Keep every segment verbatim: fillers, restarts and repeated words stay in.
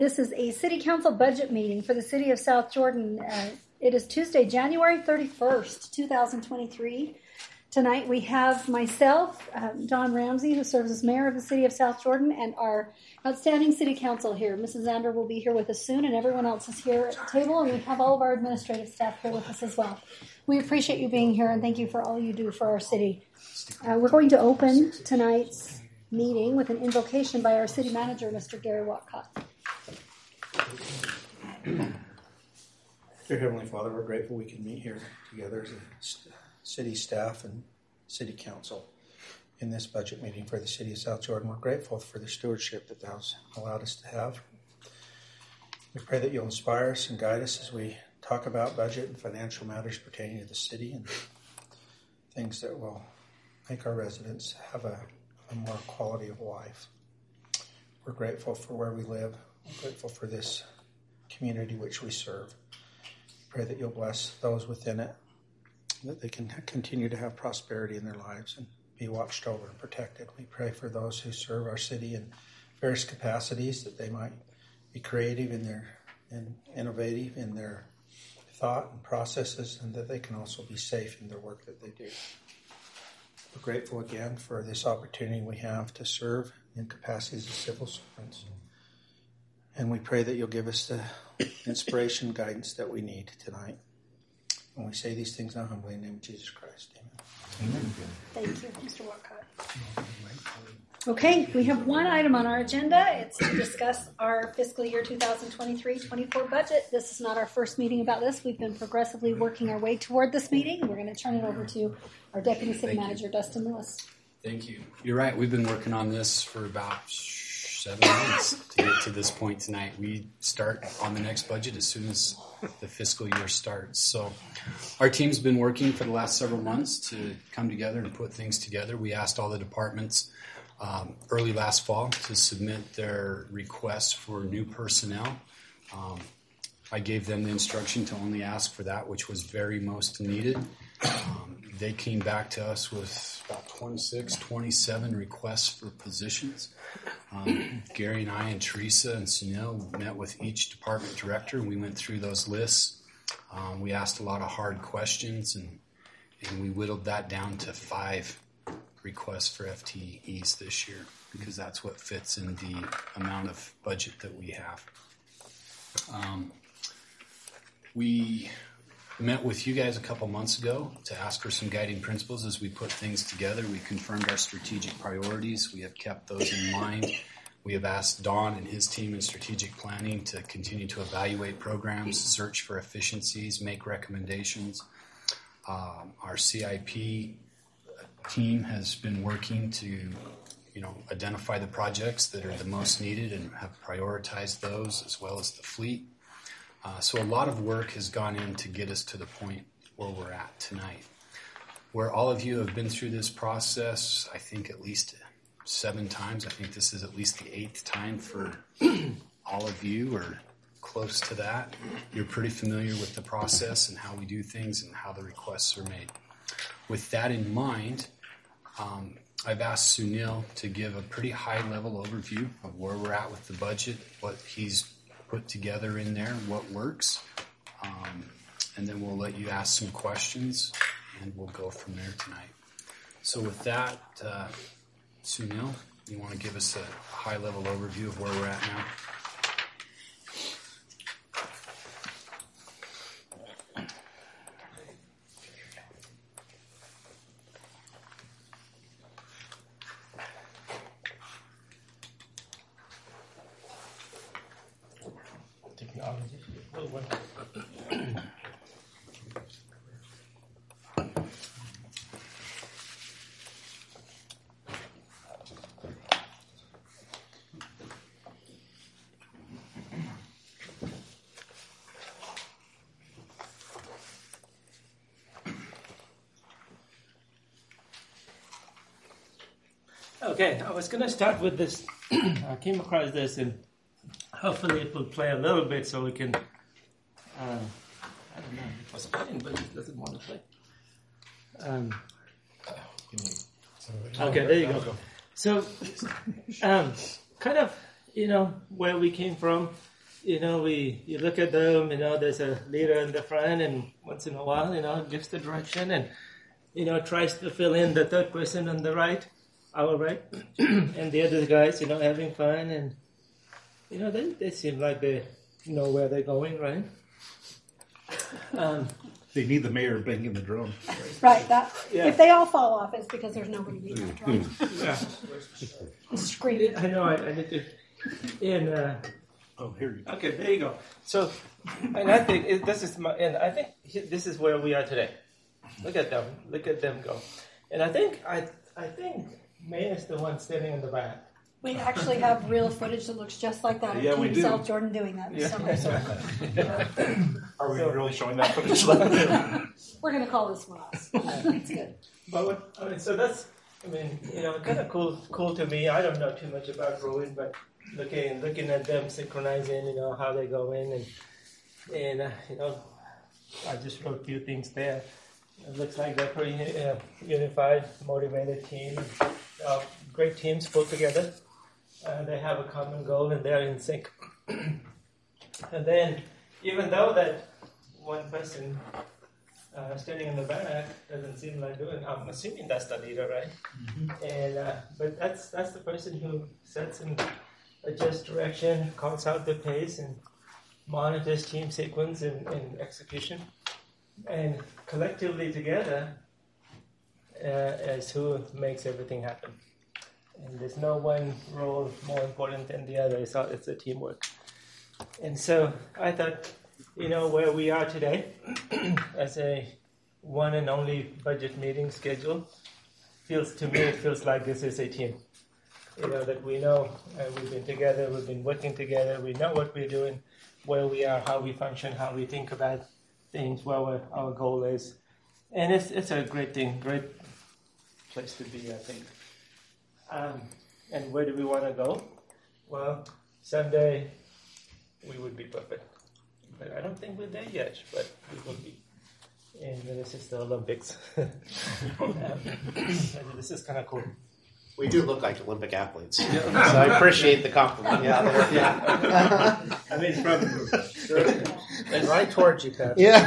This is a City Council budget meeting for the City of South Jordan. Uh, it is Tuesday, January thirty-first, twenty twenty-three. Tonight we have myself, um, Don Ramsey, who serves as mayor of the City of South Jordan, and our outstanding City Council here. Missus Zander will be here with us soon, and everyone else is here at the table, and we have all of our administrative staff here with us as well. We appreciate you being here, and thank you for all you do for our city. Uh, we're going to open tonight's meeting with an invocation by our city manager, Mister Gary Watcott. Dear Heavenly Father, we're grateful we can meet here together as a st- city staff and city council in this budget meeting for the city of South Jordan. We're grateful for the stewardship that thou hast allowed us to have. We pray that you'll inspire us and guide us as we talk about budget and financial matters pertaining to the city and things that will make our residents have a, a more quality of life. We're grateful for where we live. We're grateful for this community which we serve. Pray that you'll bless those within it, that they can continue to have prosperity in their lives and be watched over and protected. We pray for those who serve our city in various capacities, that they might be creative in their and innovative in their thought and processes, and that they can also be safe in their work that they do. We're grateful again for this opportunity we have to serve in capacities as civil servants. And we pray that you'll give us the inspiration and guidance that we need tonight. And we say these things now humbly in the name of Jesus Christ. Amen. Amen. Thank you, Mister Watcott. Okay, we have one item on our agenda. It's to discuss our fiscal year twenty twenty-three twenty-four budget. This is not our first meeting about this. We've been progressively working our way toward this meeting. We're going to turn it over to our Deputy City Thank Manager, you. Dustin Lewis. Thank you. You're right. We've been working on this for about seven months to get to this point tonight. We start on the next budget as soon as the fiscal year starts. So our team's been working for the last several months to come together and put things together. We asked all the departments um, early last fall to submit their requests for new personnel. Um, I gave them the instruction to only ask for that which was very most needed. Um, they came back to us with about twenty-six, twenty-seven requests for positions. Um, Gary and I and Teresa and Sunil met with each department director, and we went through those lists. Um, we asked a lot of hard questions, and, and we whittled that down to five requests for F T Es this year, because that's what fits in the amount of budget that we have. Um, we met with you guys a couple months ago to ask for some guiding principles as we put things together. We confirmed our strategic priorities. We have kept those in mind. We have asked Don and his team in strategic planning to continue to evaluate programs, search for efficiencies, make recommendations. Um, our C I P team has been working to, you know, identify the projects that are the most needed and have prioritized those, as well as the fleet. Uh, so a lot of work has gone in to get us to the point where we're at tonight. Where all of you have been through this process, I think at least seven times. I think this is at least the eighth time for all of you, or close to that. You're pretty familiar with the process and how we do things and how the requests are made. With that in mind, um, I've asked Sunil to give a pretty high-level overview of where we're at with the budget, what he's put together in there, what works, um, and then we'll let you ask some questions, and we'll go from there tonight. So with that, uh, Sunil, you want to give us a high-level overview of where we're at now? Okay, I was going to start with this. I came across this, and hopefully it will play a little bit so we can, uh, I don't know, it was playing, but it doesn't want to play. Um, okay, there you go. So, um, kind of, you know, where we came from, you know, we you look at them, you know, there's a leader in the front, and once in a while, you know, gives the direction and, you know, tries to fill in the third person on the right, our right, and the other guys, you know, having fun, and, you know, they, they seem like they know where they're going, right? Um, They need the mayor banging the drum. Right. That Yeah. if they all fall off, it's because there's nobody beating the drum. yeah. Screaming. I know, I, I need to, and, uh, Oh, here you go. okay, there you go. So, and I think it, this is my, and I think he- this is where we are today. Look at them, look at them go. And I think, I, I think May is the one standing in the back. We actually have real footage that looks just like that. of Yeah, we Team do. South Jordan doing that this summer. So Are we So- really showing that footage? we're going to call this one us. It's good. But what, I mean, so that's, I mean, you know, kind of cool, cool to me. I don't know too much about rowing, but looking, looking at them synchronizing, you know, how they go in, and and uh, you know, I just wrote a few things there. It looks like they're pretty uh, unified, motivated team. Uh, great teams pulled together. Uh, they have a common goal, and they're in sync. And then, even though that one person uh, standing in the back doesn't seem like doing, I'm assuming that's the leader, right? Mm-hmm. And uh, but that's that's the person who sets and adjusts direction, calls out the pace, and monitors team sequence and, and execution. And collectively together uh, is who makes everything happen. And there's no one role more important than the other. It's, all, it's a teamwork. And so I thought, you know, where we are today as a one and only budget meeting schedule, feels to me, it feels like this is a team. You know, that we know uh, we've been together, we've been working together, we know what we're doing, where we are, how we function, how we think about things, where we're, our goal is. And it's it's a great thing, great place to be, I think. Um, and where do we want to go? Well, someday we would be perfect. But I don't think we're there yet, but we will be. And this is the Olympics. um, this is kind of cool. We do look like Olympic athletes, so I appreciate the compliment. Yeah, there- yeah, I mean, from And right towards you, Pat. yeah.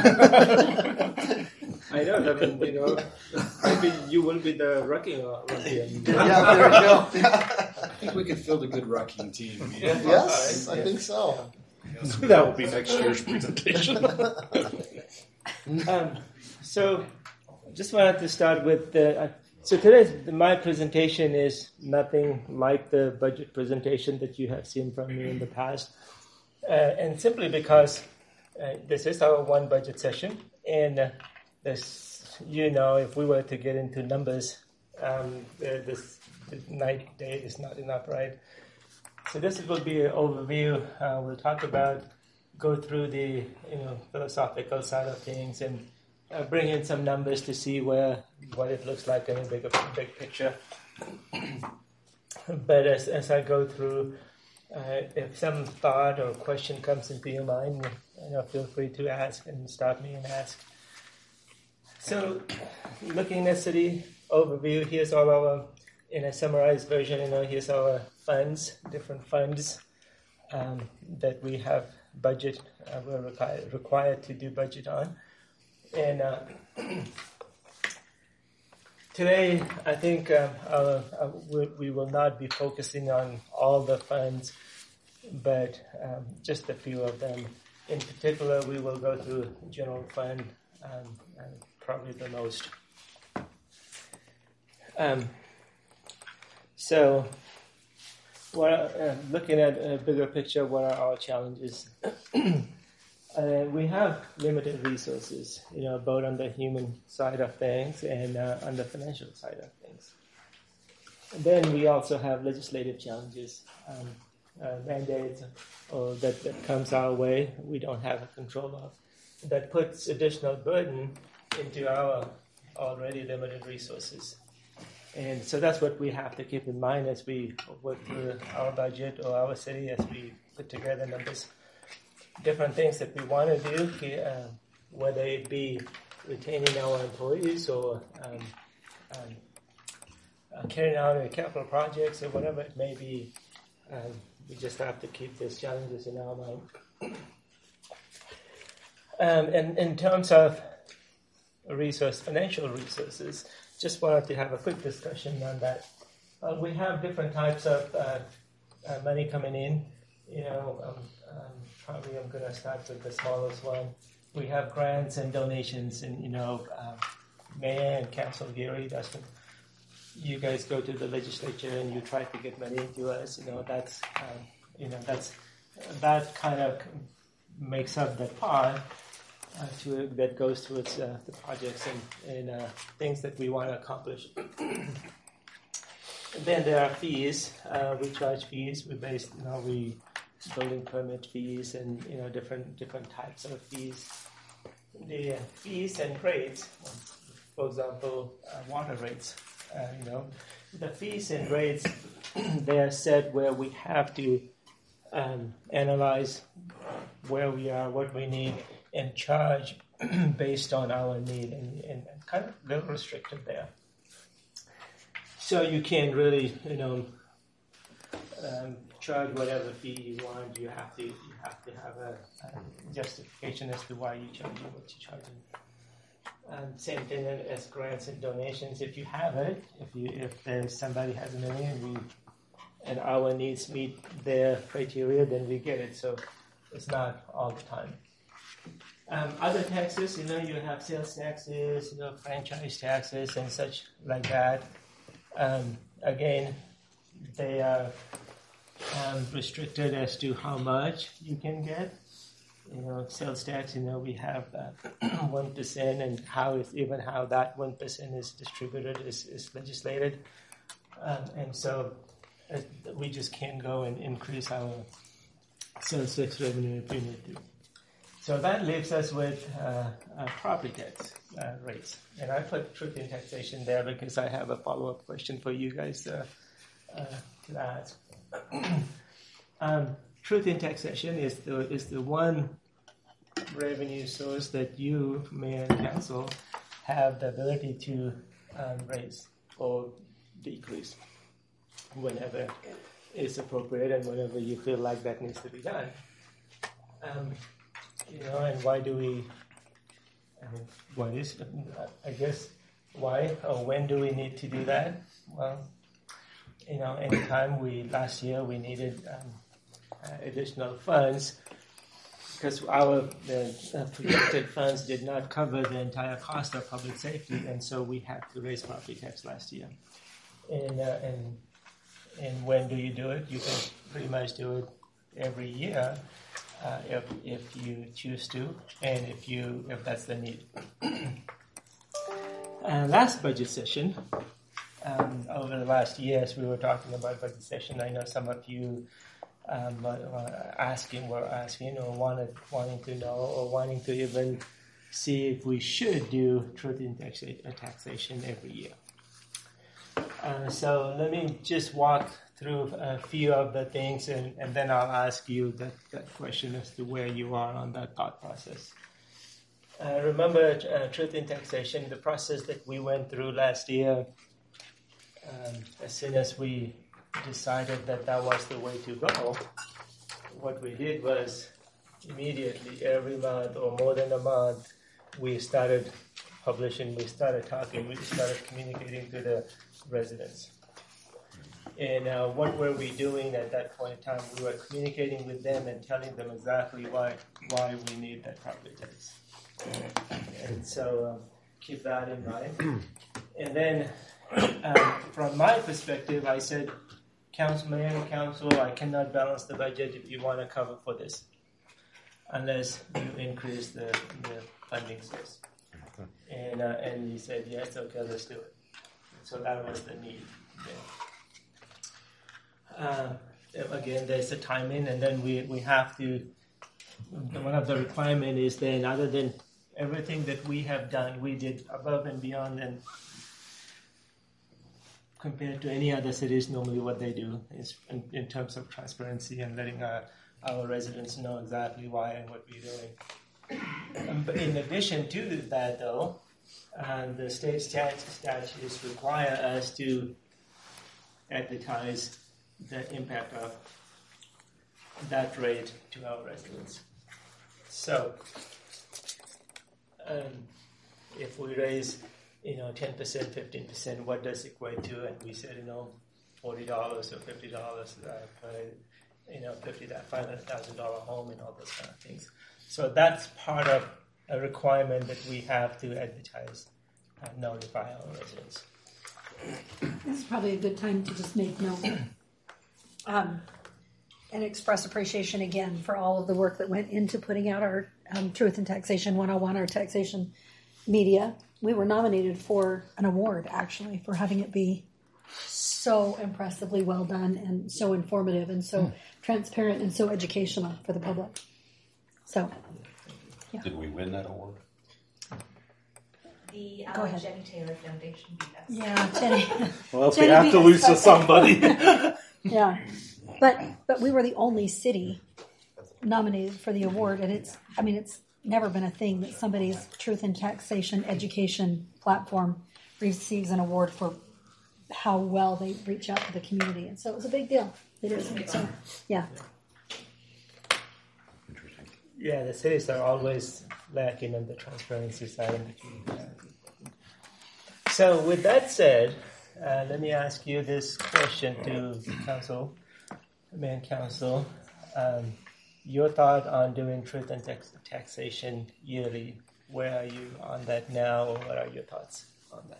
I know. I mean, you know, maybe you will be the rocking Olympian. Yeah, there we go. I think we could field a good rucking team. Yeah. Yes, I think so. That will be next year's presentation. Um, so, just wanted to start with the. Uh, so today's my presentation is nothing like the budget presentation that you have seen from me in the past, uh, and simply because uh, this is our one budget session, and uh, this, you know, if we were to get into numbers, um, uh, this, this night day is not enough, right? So this will be an overview. Uh, we'll talk about, go through the you know philosophical side of things, and uh, bring in some numbers to see where what it looks like in a bigger big picture. But as as I go through, uh, if some thought or question comes into your mind, you know, feel free to ask and stop me and ask. So, looking at city overview, here's all our, in a summarized version, you know, here's our funds, different funds um, that we have budget, uh, we're required, required to do budget on. And uh, today, I think um, our, uh, we, we will not be focusing on all the funds, but um, just a few of them. In particular, we will go through general fund, um, and probably the most. Um, so, what uh, looking at a bigger picture, what are our challenges? uh, we have limited resources, you know, both on the human side of things and uh, on the financial side of things. And then we also have legislative challenges, um, uh, mandates, or that, that comes our way we don't have control of, that puts additional burden into our already limited resources. And so that's what we have to keep in mind as we work through our budget or our city, as we put together numbers. Different things that we want to do, uh, whether it be retaining our employees or um, um, uh, carrying out capital projects or whatever it may be. Um, we just have to keep these challenges in our mind. Um, and in terms of resource, financial resources, just wanted to have a quick discussion on that. Uh, we have different types of uh, uh, money coming in. You know, um, um, probably I'm going to start with the smallest one. We have grants and donations, and you know, um, Mayor and Council Gary, that's the, you guys go to the legislature and you try to get money into us. You know, that's um, you know that's that kind of makes up that part uh, to that goes towards uh, the projects and, and uh, things that we want to accomplish. And then there are fees. Uh, we charge fees. We based, you know, we building permit fees and you know different different types of fees. The uh, fees and rates, for example, uh, water rates. Uh, you know, the fees and rates they are set where we have to um, analyze where we are, what we need, and charge based on our need, and, and kind of a little restricted there. So you can't really, you know, um, charge whatever fee you want. You have to, you have to have a, a justification as to why you're charging what you're charging. Um, same thing as grants and donations. If you have it, if you if there's somebody has a million and we and our needs meet their criteria, then we get it. So it's not all the time. Um, other taxes, you know, you have sales taxes, you know, franchise taxes and such like that. Um, again, they are um, restricted as to how much you can get. You know, sales tax, you know, we have one percent, and how is even how that one percent is distributed is, is legislated. Um, and so uh, we just can't go and increase our sales tax revenue if we need to. So that leaves us with uh, uh, property tax uh, rates. And I put truth in taxation there because I have a follow-up question for you guys uh, uh, to ask. um, truth in taxation is the is the one revenue source that you, Mayor and Council, have the ability to um, raise or decrease whenever it's appropriate and whenever you feel like that needs to be done. Um, you know, and why do we? I mean, what is? I guess why or when do we need to do that? Well, you know, anytime we last year we needed um, uh, additional funds because our the uh, projected funds did not cover the entire cost of public safety, and so we had to raise property tax last year. And uh, and and when do you do it? You can pretty much do it every year uh, if if you choose to, and if you if that's the need. uh, last budget session. Um, over the last years, we were talking about budget session. I know some of you um, were asking, were asking, or wanted, wanting to know, or wanting to even see if we should do truth in taxation every year. Uh, so let me just walk through a few of the things, and, and then I'll ask you that, that question as to where you are on that thought process. Uh, remember, uh, truth in taxation, the process that we went through last year. Um, as soon as we decided that that was the way to go, what we did was immediately every month or more than a month, we started publishing, we started talking, we started communicating to the residents. And uh, what were we doing at that point in time? We were communicating with them and telling them exactly why why we need that property tax. And so um, keep that in mind. And then Um, from my perspective, I said, Council, Mayor and Council, I cannot balance the budget if you want to cover for this, unless you increase the, the funding source. And uh, and he said, yes, okay, let's do it. So that was the need. Yeah. Uh, again, there's the timing, and then we, we have to, one of the requirements is then, other than everything that we have done, we did above and beyond, and compared to any other cities, normally what they do is in, in terms of transparency and letting our, our residents know exactly why and what we're doing. Um, but in addition to that, though, uh, the state stat- statutes require us to advertise the impact of that rate to our residents. So, um, if we raise, you know, ten percent, fifteen percent, what does it equate to? And we said, you know, forty dollars or fifty dollars uh, per, you know, fifty that five hundred thousand dollar home and all those kind of things. So that's part of a requirement that we have to advertise and notify our residents. This is probably a good time to just make note um, and express appreciation again for all of the work that went into putting out our um, Truth in Taxation one oh one, our taxation media. We were nominated for an award, actually, for having it be so impressively well done and so informative and so transparent and so educational for the public. So, yeah. Did we win that award? The Go uh, ahead. Jenny Taylor Foundation beat us. Yeah, Jenny. Well, if Jenny we have beat to us, lose to but- somebody. Yeah, but but we were the only city nominated for the award, and it's I mean it's never been a thing that somebody's Truth in Taxation education platform receives an award for how well they reach out to the community, and so it was a big deal. It is. So, yeah. Interesting. Yeah, the cities are always lacking on the transparency side. So with that said, uh, let me ask you this question to council, main council. Um, your thought on doing truth and tax- taxation yearly. Where are you on that now, or what are your thoughts on that?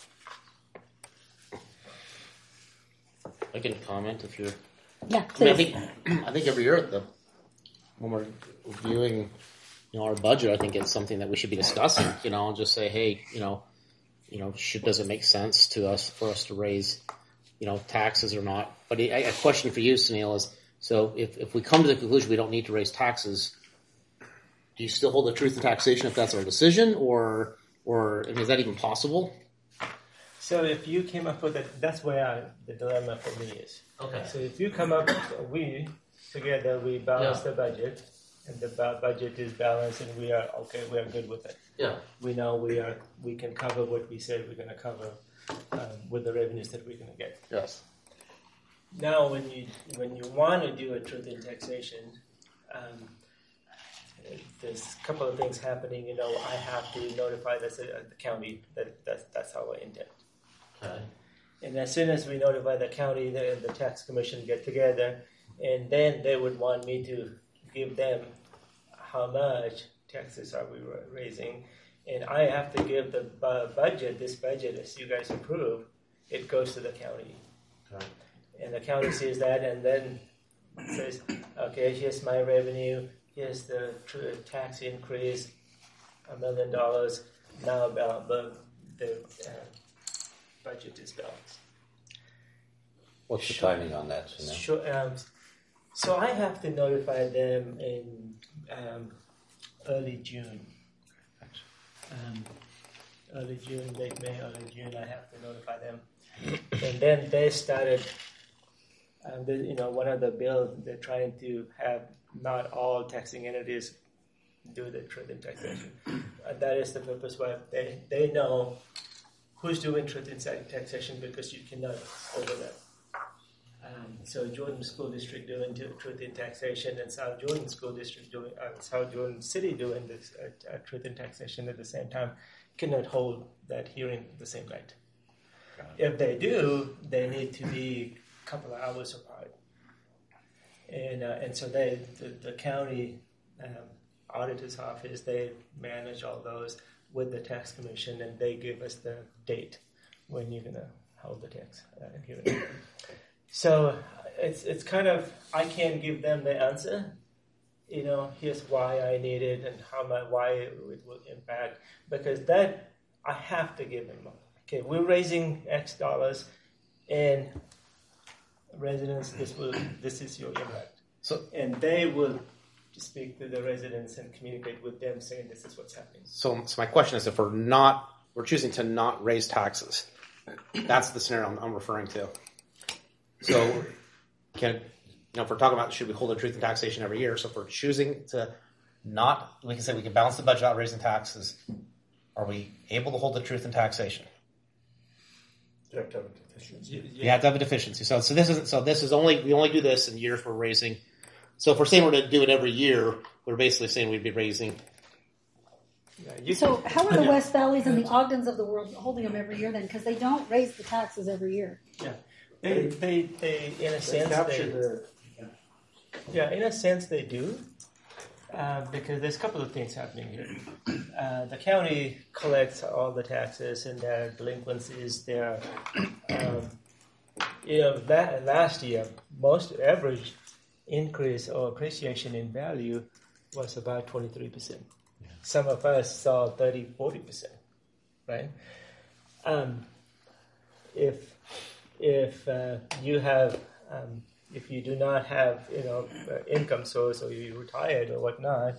I can comment if you're. Yeah, I, mean, I please. think I think every year at the when we're reviewing, you know, our budget, I think it's something that we should be discussing. You know, and just say, hey, you know, you know, should does it make sense to us for us to raise, you know, taxes or not? But a, a question for you, Sunil, is so if if we come to the conclusion we don't need to raise taxes, do you still hold the truth in taxation if that's our decision, or or I mean, is that even possible? So if you came up with it, that's where I, the dilemma for me is. Okay. So if you come up, we together we balance Yeah. the budget, and the ba- budget is balanced, and we are okay. We are good with it. Yeah. We know we are. We can cover what we said we're going to cover um, with the revenues that we're going to get. Yes. Now, when you when you want to do a truth in taxation, um, there's a couple of things happening. You know, I have to notify the, the county that that's, that's our intent. Okay. And as soon as we notify the county, the, the tax commission get together, and then they would want me to give them how much taxes are we raising, and I have to give the bu- budget. This budget, as you guys approve, it goes to the county, Okay. and the county sees that, and then says, "Okay, here's my revenue. Here's the tr- tax increase, a million dollars. Now about the the." Uh, budget is balanced. What's the timing on that? Sunil? Sure, um, so I have to notify them in um, early June. Um, early June, late May, early June, I have to notify them. And then they started, um, the, you know, one of the bills, they're trying to have not all taxing entities do the truth in taxation. Uh, that is the purpose why they, they know who's doing truth in taxation, because you cannot overlap. Um, so Jordan School District doing t- truth in taxation, and South Jordan School District doing uh, South Jordan City doing this uh, uh, truth in taxation at the same time cannot hold that hearing the same night. If they do, they need to be a couple of hours apart, and uh, and so they the, the county um, auditor's office, they manage all those with the tax commission, and they give us the date when you're gonna hold the tax uh, hearing. So it's it's kind of, I can't give them the answer. You know, here's why I need it and how my why it will impact, because that I have to give them. Okay, we're raising X dollars, and residents, this will this is your impact. So and they will speak to the residents and communicate with them, saying this is what's happening. So, so my question is, if we're not, we're choosing to not raise taxes, that's the scenario I'm, I'm referring to. So, can you know, if we're talking about should we hold a truth in taxation every year? So, if we're choosing to not, we can say we can balance the budget out raising taxes. Are we able to hold the truth in taxation? You have to have a deficiency. You have to have a deficiency. So, so this is so this is only we only do this in years we're raising So if we're saying we're going to do it every year, we're basically saying we'd be raising. Yeah, you So can- how are the yeah. West Valleys and the Ogdens of the world holding them every year then? Because they don't raise the taxes every year. Yeah, they, they, they, in a They sense, capture they, the, yeah, in a sense they do, uh, because there's a couple of things happening here. Uh, the county collects all the taxes and their delinquencies. Their, um, you know, that last year, most average increase or appreciation in value was about twenty-three percent. Some of us saw thirty, forty percent, right? Um, if if uh, you have um, if you do not have you know uh, income source or you're retired or whatnot,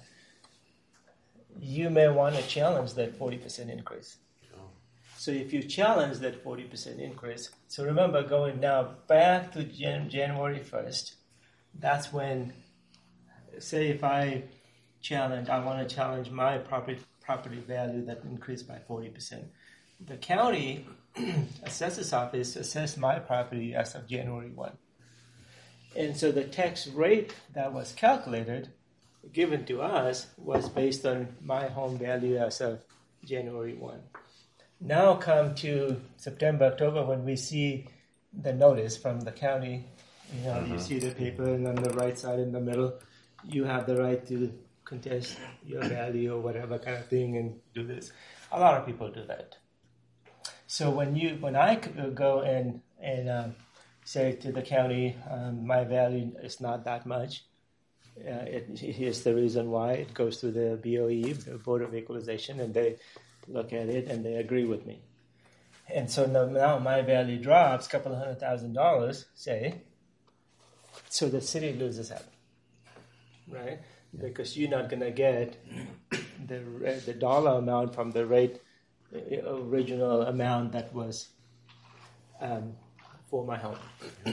you may want to challenge that forty percent increase. So if you challenge that forty percent increase, so remember going now back to Jan- January first, that's when, say if I challenge, I want to challenge my property property value that increased by forty percent. The county assessors office assessed my property as of January first. And so the tax rate that was calculated, given to us, was based on my home value as of January first. Now come to September, October, when we see the notice from the county, you know, you see the paper, and on the right side in the middle, you have the right to contest your value or whatever kind of thing and do this. A lot of people do that. So when you, when I go and and um, say to the county, um, my value is not that much. Uh, it, here's the reason why. It goes to the B O E, the Board of Equalization, and they look at it and they agree with me. And so now, now my value drops a couple of hundred thousand dollars, say. So the city loses out, right? Because you're not going to get the the dollar amount from the rate original amount that was um, for my home.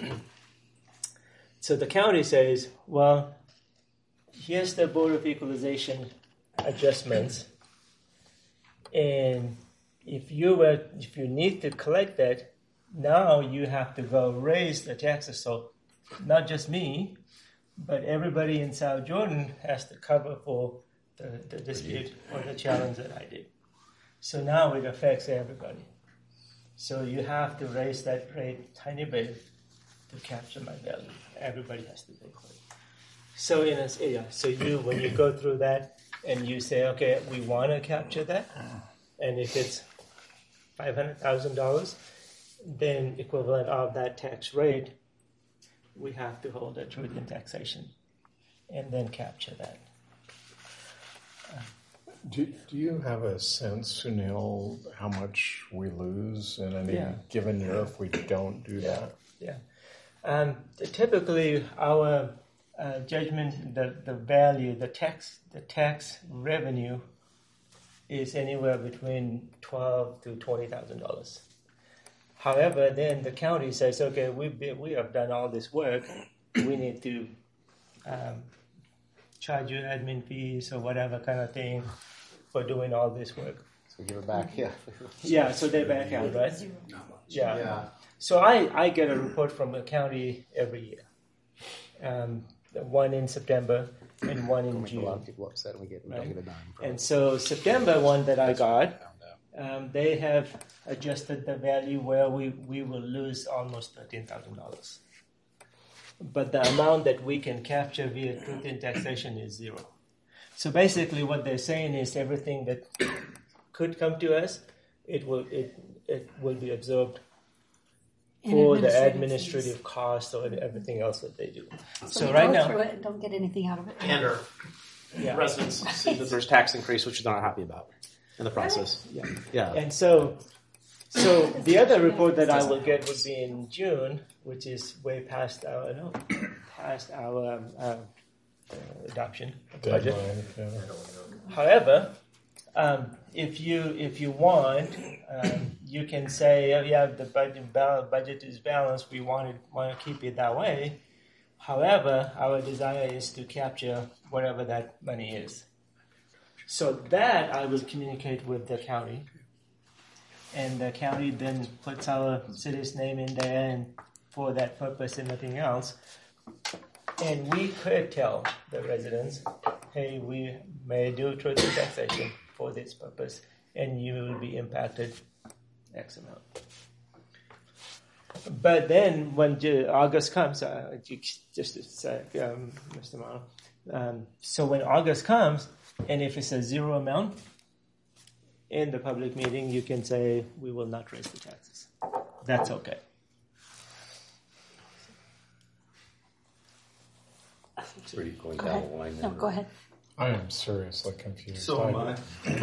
So the county says, well, here's the Board of Equalization adjustments, and if you were if you need to collect that, now you have to go raise the taxes. So not just me, but everybody in South Jordan has to cover for the, the dispute or the challenge that I did. So now it affects everybody. So you have to raise that rate tiny bit to capture my value. Everybody has to pay for it. So in a, yeah, so you when you go through that and you say, okay, we want to capture that, and if it's five hundred thousand dollars, then equivalent of that tax rate, we have to hold a truth in taxation and then capture that. Do, do you have a sense, Sunil, how much we lose in any Yeah. given year if we don't do that? Yeah. Um, typically, our uh, judgment, the, the value, the tax, the tax revenue is anywhere between twelve to twenty thousand dollars. However, then the county says, okay, we've been, we have done all this work. We need to um, charge you admin fees or whatever kind of thing for doing all this work. So give it back. Yeah. Yeah, so they back out, right? Not much. Yeah. Yeah. So I, I get a report from the county every year. Um, one in September and one in Make a lot of June. people upset and we get we Right. don't get a dime. from it. And so September one that I got, um, they have adjusted the value where we, we will lose almost thirteen thousand dollars. But the amount that we can capture via truth in taxation is zero. So basically what they're saying is everything that could come to us, it will it it will be absorbed In for the administrative administrative fees. cost or everything else that they do. So, So we right go now, through it and don't get anything out of it. And our yeah. residents see that there's tax increase, which they're not happy about in the process. Yeah. Yeah. And so, so the other report that I will get would be in June, which is way past our no, past our um, uh, uh, adoption of the budget. Deadline, yeah. However, um, if you if you want, um, you can say, oh, yeah, the budget bal- budget is balanced. We want it, want to keep it that way. However, our desire is to capture whatever that money is. So that I will communicate with the county, and the county then puts our city's name in there, and for that purpose and nothing else. And we could tell the residents, hey, we may do truth in taxation for this purpose, and you will be impacted X amount. But then when Ju- August comes, uh, just a sec, um, Mister Marlowe, um, so when August comes, and if it's a zero amount, in the public meeting, you can say, we will not raise the taxes. That's okay. It's really going Go down ahead. the line. No, there. go ahead. I am seriously confused. So am I.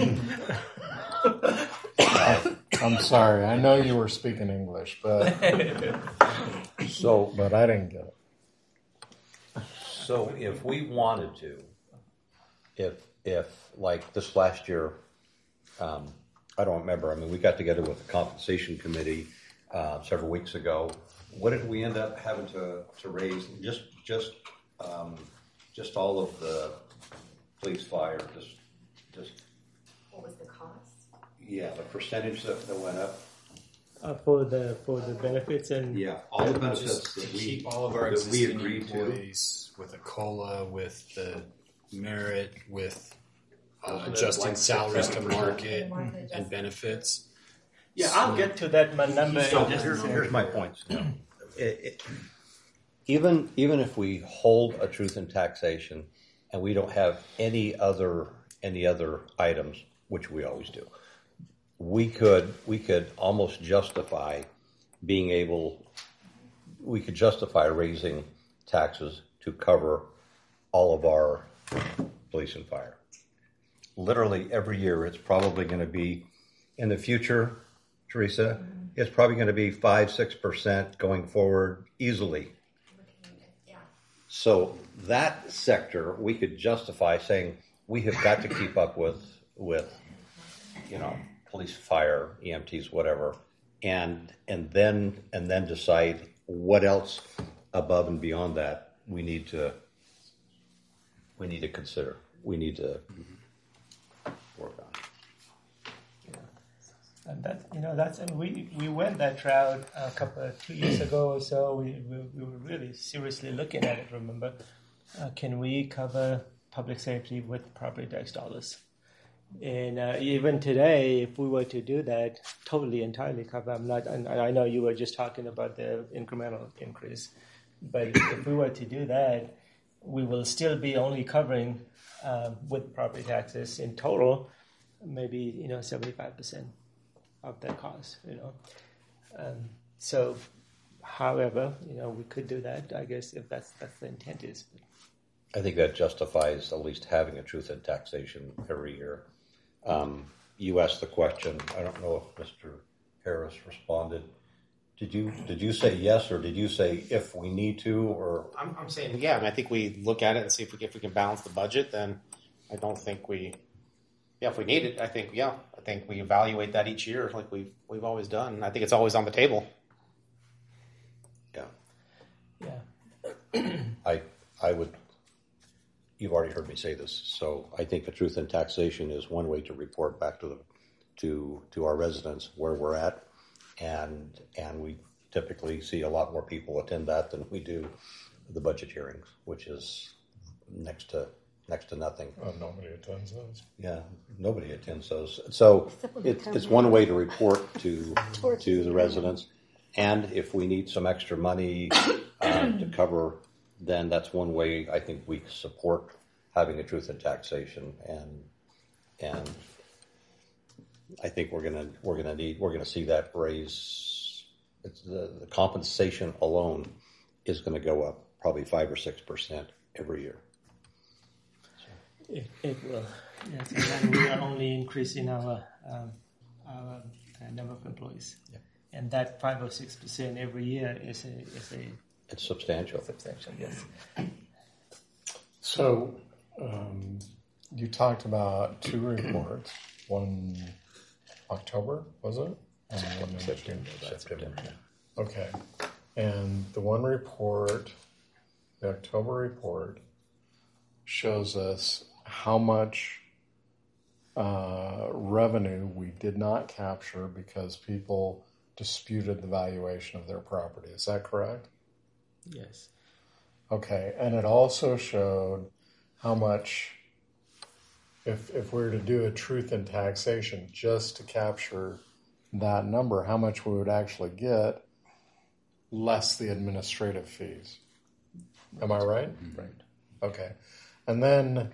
I'm sorry. I know you were speaking English, but So, but I didn't get it. so if we wanted to, if if like this last year, um, I don't remember. I mean, we got together with the compensation committee uh, several weeks ago. What did we end up having to, to raise? Just just um, just all of the police, fire, just just What was the cost? yeah, the percentage that, that went up. Uh, for the for the benefits and Yeah, all the benefits Just to that we keep all of our that we existing agreed to. employees with a COLA, with the merit, with uh, Wasn't it adjusting like salaries to six, seven market percent? and, and benefits. yeah, I'll get to that my number. So in just a here's, second. here's my point. It- it- even even if we hold a truth in taxation and we don't have any other any other items, which we always do, we could we could almost justify being able we could justify raising taxes to cover all of our police and fire. Literally every year, it's probably going to be in the future, Teresa. It's probably going to be five six percent going forward easily. Yeah. So that sector, we could justify saying we have got to keep up with with you know police, fire, E M Ts, whatever, and and then and then decide what else above and beyond that we need to we need to consider. We need to work on. And that, you know, that's, and we, we went that route a couple of, two years ago or so. We, we, we were really seriously looking at it, remember? Uh, can we cover public safety with property tax dollars? And uh, even today, if we were to do that, totally, entirely cover, I'm not, and I know you were just talking about the incremental increase, but if we were to do that, we will still be only covering uh, with property taxes in total, maybe, you know, seventy-five percent. Of that cost, you know. Um, so, however, you know, we could do that, I guess, if that's that's the intent is. I think that justifies at least having a truth in taxation every year. Um, you asked the question. I don't know if Mister Harris responded. Did you did you say yes, or did you say if we need to, or I'm, I'm saying, yeah, and I think we look at it and see if we, if we can balance the budget, then I don't think we, yeah, if we need it, I think, yeah, I think we evaluate that each year like we've, we've always done. I think it's always on the table. yeah? Yeah. I I would. You've already heard me say this, so I think the truth in taxation is one way to report back to the to to our residents where we're at, and and we typically see a lot more people attend that than we do the budget hearings, which is next to next to nothing. Oh, nobody attends those. Yeah, nobody attends those. So it's it's one way to report to to the residents, and if we need some extra money uh, to cover, then that's one way I think we support having a truth in taxation, and and I think we're gonna we're gonna need we're gonna see that raise. It's the, the compensation alone is going to go up probably five or six percent every year. It, it will. Yes, and then we are only increasing our, um, our uh, number of employees. Yeah. And that five or six percent every year is a, is a It's substantial. substantial, yes. So, um, you talked about two reports. One October, was it? And one in September. June. September. Okay. And the one report, the October report, shows us how much uh, revenue we did not capture because people disputed the valuation of their property. Is that correct? Yes. Okay, and it also showed how much, if if we were to do a truth in taxation just to capture that number, how much we would actually get, less the administrative fees. Am I right? Right. Okay, and then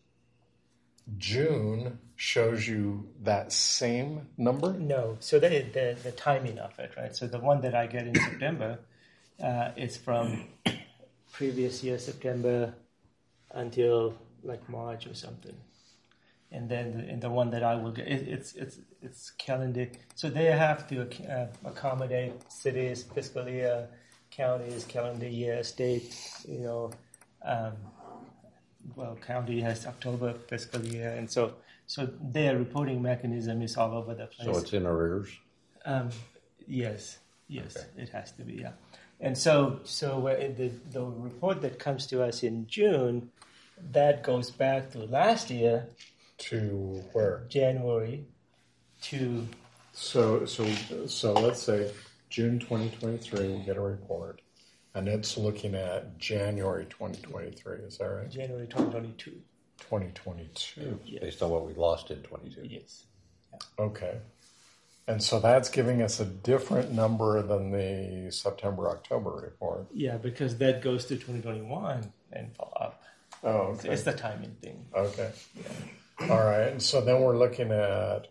June shows you that same number? No, so the, the the timing of it, right? So the one that I get in September uh, is from previous year September until like March or something, and then the, and the one that I will get, it, it's it's it's calendar. So they have to uh, accommodate cities, fiscal year, counties, calendar year, state. You know, um, well, county has October fiscal year, and so. So their reporting mechanism is all over the place. So it's in arrears? Um, yes, yes, Okay. it has to be, yeah. And so, so uh, the the report that comes to us in June, that goes back to last year, To where? January, to So so so let's say June twenty twenty-three, we get a report, and it's looking at January twenty twenty-three. Is that right? January twenty twenty-two. twenty twenty-two. Yes. Based on what we lost in twenty-two. Yes. Okay. And so that's giving us a different number than the September October report. Yeah, because that goes to twenty twenty-one and up. Oh, So okay. it's the timing thing. Okay. All right. And so then we're looking at.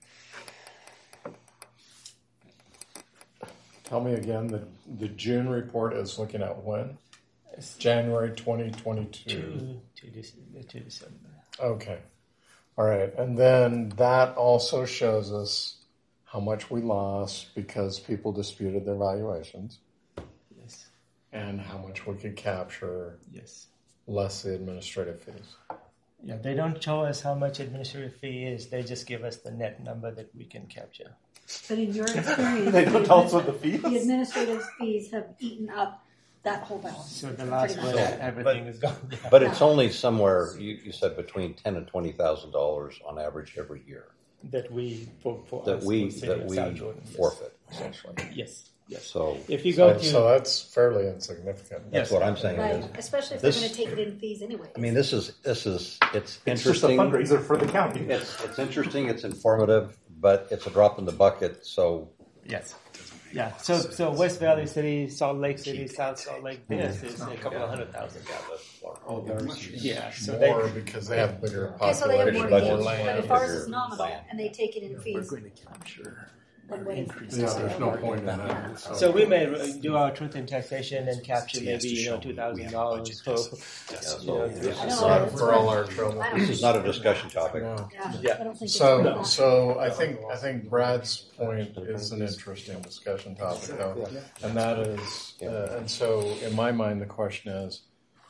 Tell me again, the, the June report is looking at when? It's January twenty twenty-two. to, to, Dec- to December. Okay. All right. And then that also shows us how much we lost because people disputed their valuations Yes, and how much we could capture yes. less the administrative fees. Yeah, they don't show us how much administrative fee is. They just give us the net number that we can capture. But in your experience, They don't the tell us admin- what the fees. the administrative fees have eaten up that whole balance. So the last Pretty one, much. everything is gone. Yeah. But it's only somewhere, you, you said between ten and twenty thousand dollars on average every year that we for, for that us, we, for City that of we South Jordan, yes. forfeit, essentially. Yes, yes. So If you go So, to so that's fairly insignificant. that's Yes. what I'm saying Right, is, especially if they're This- going to take it in fees anyway. I mean, this is, this is, it's It's just a interesting. fundraiser for the county. It's, it's interesting, it's informative, but it's a drop in the bucket, so yes, yeah. So so West Valley City, Salt Lake City, South Salt Lake, this is a couple of hundred thousand. Oh, there's Yeah, so more they because they have bigger Okay, so they have more population, budget. fees, more but land. if ours bigger is nominal land. and they take it in fees, to capture then what is Yeah, there's no point in that. So we may re- do our truth in taxation and capture So he has maybe to you know show two we- we thousand have a dollars budget for. deficit. Yeah, so I this don't is, know. Sorry It's for all not- our trouble. I don't this is not a discussion topic. No. Yeah, Yeah. I don't think it's So, enough. so I think I think Brad's point is an interesting discussion topic, though, and that is, uh, and so in my mind, the question is,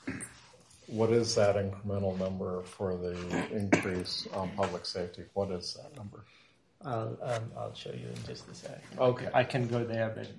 what is that incremental number for the increase on public safety? What is that number? I'll um, I'll show you in just a sec. Okay. I can go there, but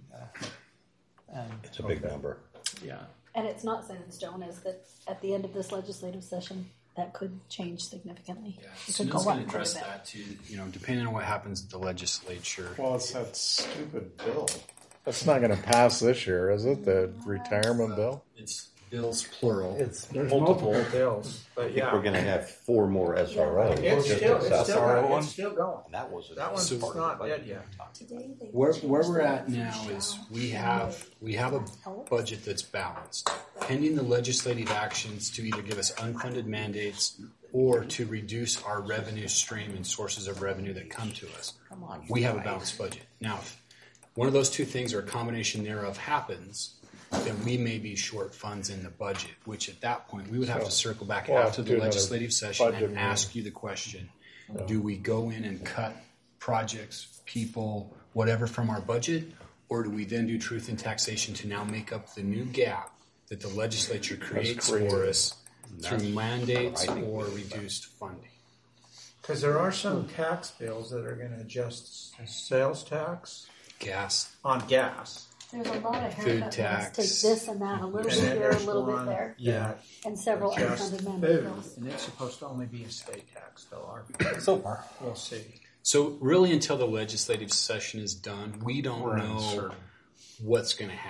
uh, um, It's a big Okay. number. yeah. And it's not set in stone, is that at the end of this legislative session, that could change significantly. It could go Sunil's up going to quite a address bit. that too. You know, depending on what happens at the legislature. Well, it's that stupid bill. That's not going to pass this year, is it? The retirement bill? It's bills plural. It's there's multiple, bills, but I think yeah, we're gonna have four more S R Os. it's just still in it's South still, Florida. going, it's still going. And that wasn't. That one's So- part of not the dead budget. yet. Today they Where changed where we're the at now is we have we have a budget that's balanced, pending the legislative actions to either give us unfunded mandates or to reduce our revenue stream and sources of revenue that come to us. We have a balanced budget. Now, if one of those two things or a combination thereof happens, then we may be short funds in the budget, which at that point we would have to circle back We'll have after to the do another legislative session budget and meeting. ask you the question, do we go in and cut projects, people, whatever from our budget, or do we then do truth in taxation to now make up the new gap that the legislature creates for created. us through mandates or reduced funding? Because there are some tax bills that are going to adjust sales tax Gas, on gas. There's a lot of Food haircut tax. bills. Take this and that, a little And bit then here, a there's little bit one there, that and several adjusts unfunded mandate food, bills. and it's supposed to only be a state tax, though. Our, so far. we'll see. So really, until the legislative session is done, we don't We're know uncertain. what's going to happen.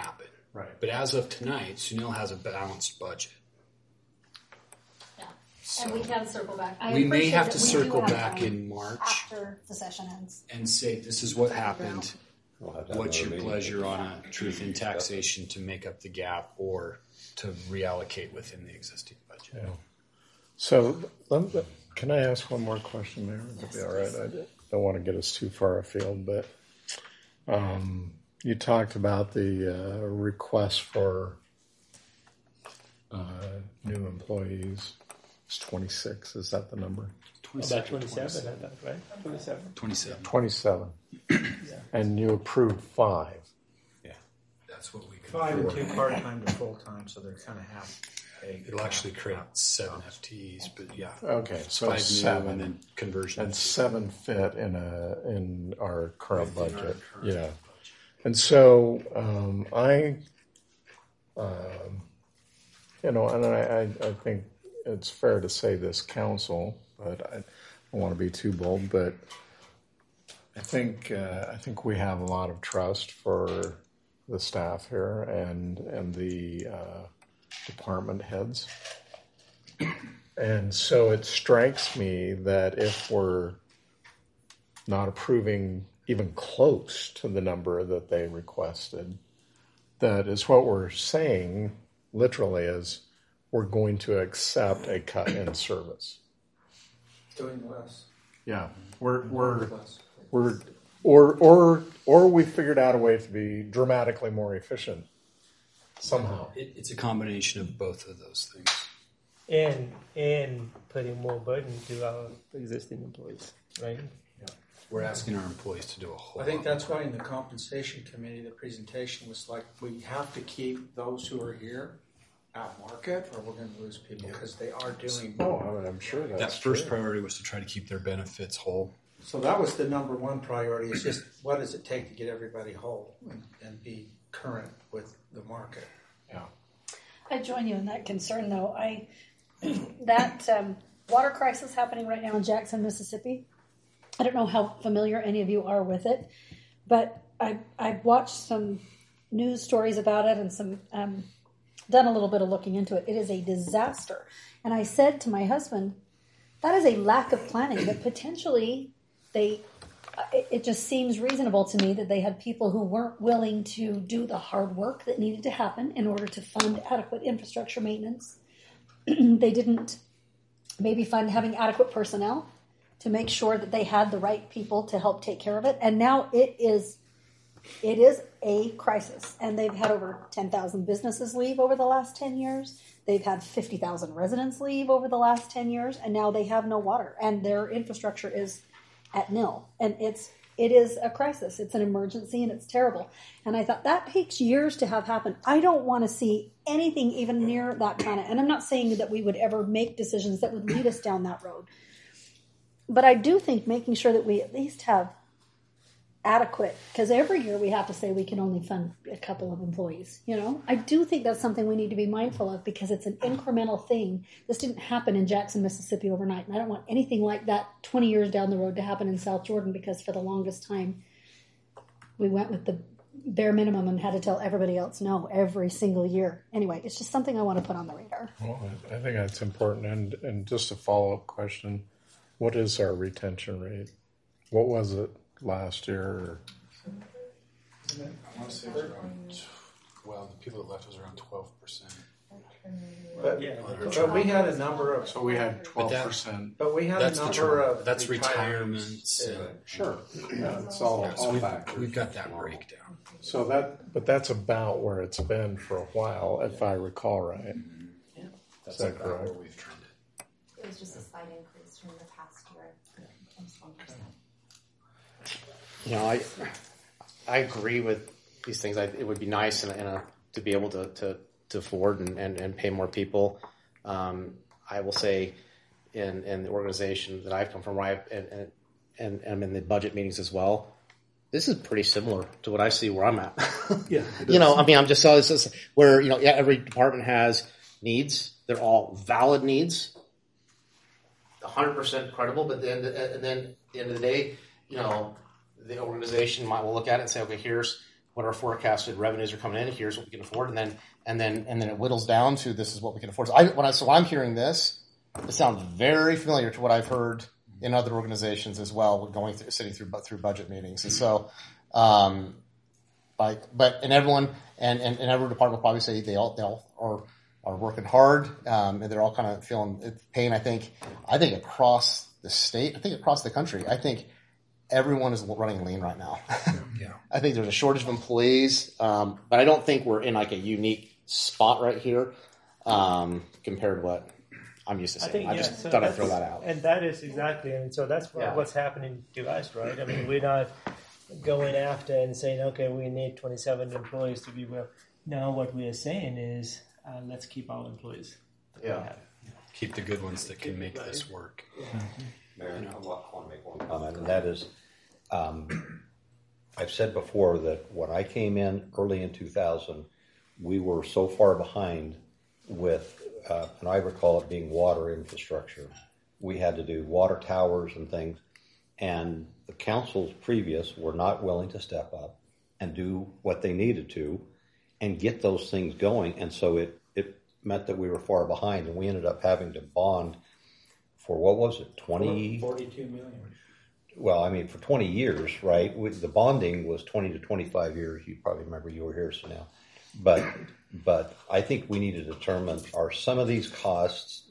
Right. But as of tonight, Sunil has a balanced budget. Yeah. And we can circle back. I We may appreciate have that to we do circle have back time in March after the session ends. and say, this is what happened. We'll have to have What's your another meeting. pleasure on a truth in taxation to make up the gap or to reallocate within the existing budget? Yeah. So, let me- can I ask one more question, Mayor? Would that be all right? I don't want to get us too far afield, but um, you talked about the uh, request for uh, new employees. It's twenty-six. Is that the number? About twenty-seven, I thought, right? Twenty-seven. twenty-seven. twenty-seven. And you approved five. Yeah. That's what we could Five and afford. two part-time to full-time, so they're kind of half paid. It'll actually create seven F T Es, but yeah. Okay, so Five new seven. and then conversion. And seven fit in a in our current Within our budget. current Yeah. budget. And so um, I, um, you know, and I, I, I think it's fair to say this council, but I don't want to be too bold, but I think uh, I think we have a lot of trust for the staff here and and the uh, department heads. And so it strikes me that if we're not approving even close to the number that they requested, that is what we're saying literally is we're going to accept a cut in service. Doing less. Yeah, we're we're Less. we're or or or we figured out a way to be dramatically more efficient somehow. It, it's a combination of both of those things. And and putting more burden to our existing employees, right? We're asking our employees to do a whole I think lot that's more. why in the compensation committee, the presentation was like, we have to keep those who are here at market or we're going to lose people because they are doing. Oh, I mean, I'm sure that's That first true. priority was to try to keep their benefits whole. So that was the number one priority. It's just what does it take to get everybody whole and, and be current with the market. Yeah. I join you in that concern, though. I that um, water crisis happening right now in Jackson, Mississippi. I don't know how familiar any of you are with it, but I I've watched some news stories about it and some um, done a little bit of looking into it. It is a disaster, and I said to my husband, "That is a lack of planning. That potentially they." It, it just seems reasonable to me that they had people who weren't willing to do the hard work that needed to happen in order to fund adequate infrastructure maintenance. They didn't maybe fund having adequate personnel to make sure that they had the right people to help take care of it. And now it is it is a crisis. And they've had over ten thousand businesses leave over the last ten years. They've had fifty thousand residents leave over the last ten years. And now they have no water. And their infrastructure is at nil. And it's it is a crisis. It's an emergency and it's terrible. And I thought that takes years to have happen. I don't want to see anything even near that kind of, and I'm not saying that we would ever make decisions that would lead us down that road. But I do think making sure that we at least have adequate, because every year we have to say we can only fund a couple of employees, you know? I do think that's something we need to be mindful of because it's an incremental thing. This didn't happen in Jackson, Mississippi overnight, and I don't want anything like that twenty years down the road to happen in South Jordan because for the longest time we went with the bare minimum and had to tell everybody else no every single year. Anyway, it's just something I want to put on the radar. Well, I I think that's important. And, and just a follow-up question, what is our retention rate? What was it last year? I want to say it was around, well, the people that left was around twelve percent. But, Yeah. but we had a number of, So we had twelve percent. but we had a That's the number term. of That's retirees, retirements. too. and- Sure. Yeah, it's all, Yeah, so all we've, factors. we've got that breakdown. So that, but that's about where it's been for a while, if I recall right. That's Is that about where correct? we've trended. It was just a slight increase from the past year, almost one percent. You know, I I agree with these things. I, it would be nice and, and uh, to be able to, to, to afford and, and, and pay more people. Um, I will say, in, in the organization that I've come from, where I've, and, and and and I'm in the budget meetings as well. This is pretty similar to what I see where I'm at. Yeah. You know, I mean, I'm just so this is where you know, yeah, every department has needs. They're all valid needs, one hundred percent credible. But then, and then at the end of the day, you know, the organization might well look at it and say, okay, here's what our forecasted revenues are coming in. Here's what we can afford, and then and then and then it whittles down to this is what we can afford. So I when I so when I'm hearing this, it sounds very familiar to what I've heard in other organizations as well, going through sitting through through budget meetings, and so. Um, like, but and everyone and, and, and every department will probably say they all they all are are working hard, um, and they're all kind of feeling pain. I think I think across the state, I think across the country, I think everyone is running lean right now. Yeah. I think there's a shortage of employees, um, but I don't think we're in like a unique spot right here um, compared to what I'm used to I saying. think I, yeah, just so thought I'd that's- throw that out. And that is exactly, and so that's what, Yeah. what's happening to us, right? I mean, we're not going after and saying, okay, we need twenty-seven employees to be well. No, what we are saying is, uh, let's keep our employees. that we Yeah. have. Keep the good ones that can make this work. Mayor, I want to make one comment, and that is, um, I've said before that when I came in early in two thousand, we were so far behind with, uh, and I recall it being water infrastructure. We had to do water towers and things, and the councils previous were not willing to step up and do what they needed to and get those things going, and so it, it meant that we were far behind, and we ended up having to bond for, what was it, twenty? Forty-two million. Well, I mean, for twenty years, right? With the bonding was twenty to twenty-five years. You probably remember you were here, so now. But, but I think we need to determine, are some of these costs,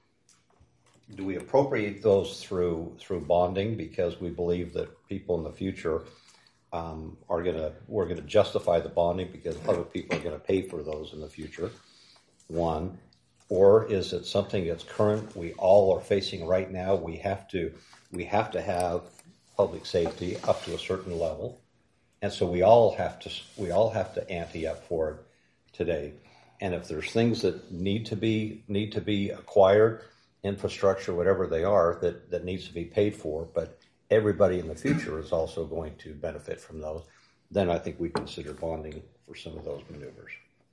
do we appropriate those through through bonding because we believe that people in the future um, are going to, we're going to justify the bonding because other people are going to pay for those in the future, one. Or is it something that's current, we all are facing right now? We have to, we have to have public safety up to a certain level. And so we all have to, we all have to ante up for it today. And if there's things that need to be, need to be acquired, infrastructure, whatever they are, that, that needs to be paid for, but everybody in the future is also going to benefit from those, then I think we consider bonding for some of those maneuvers.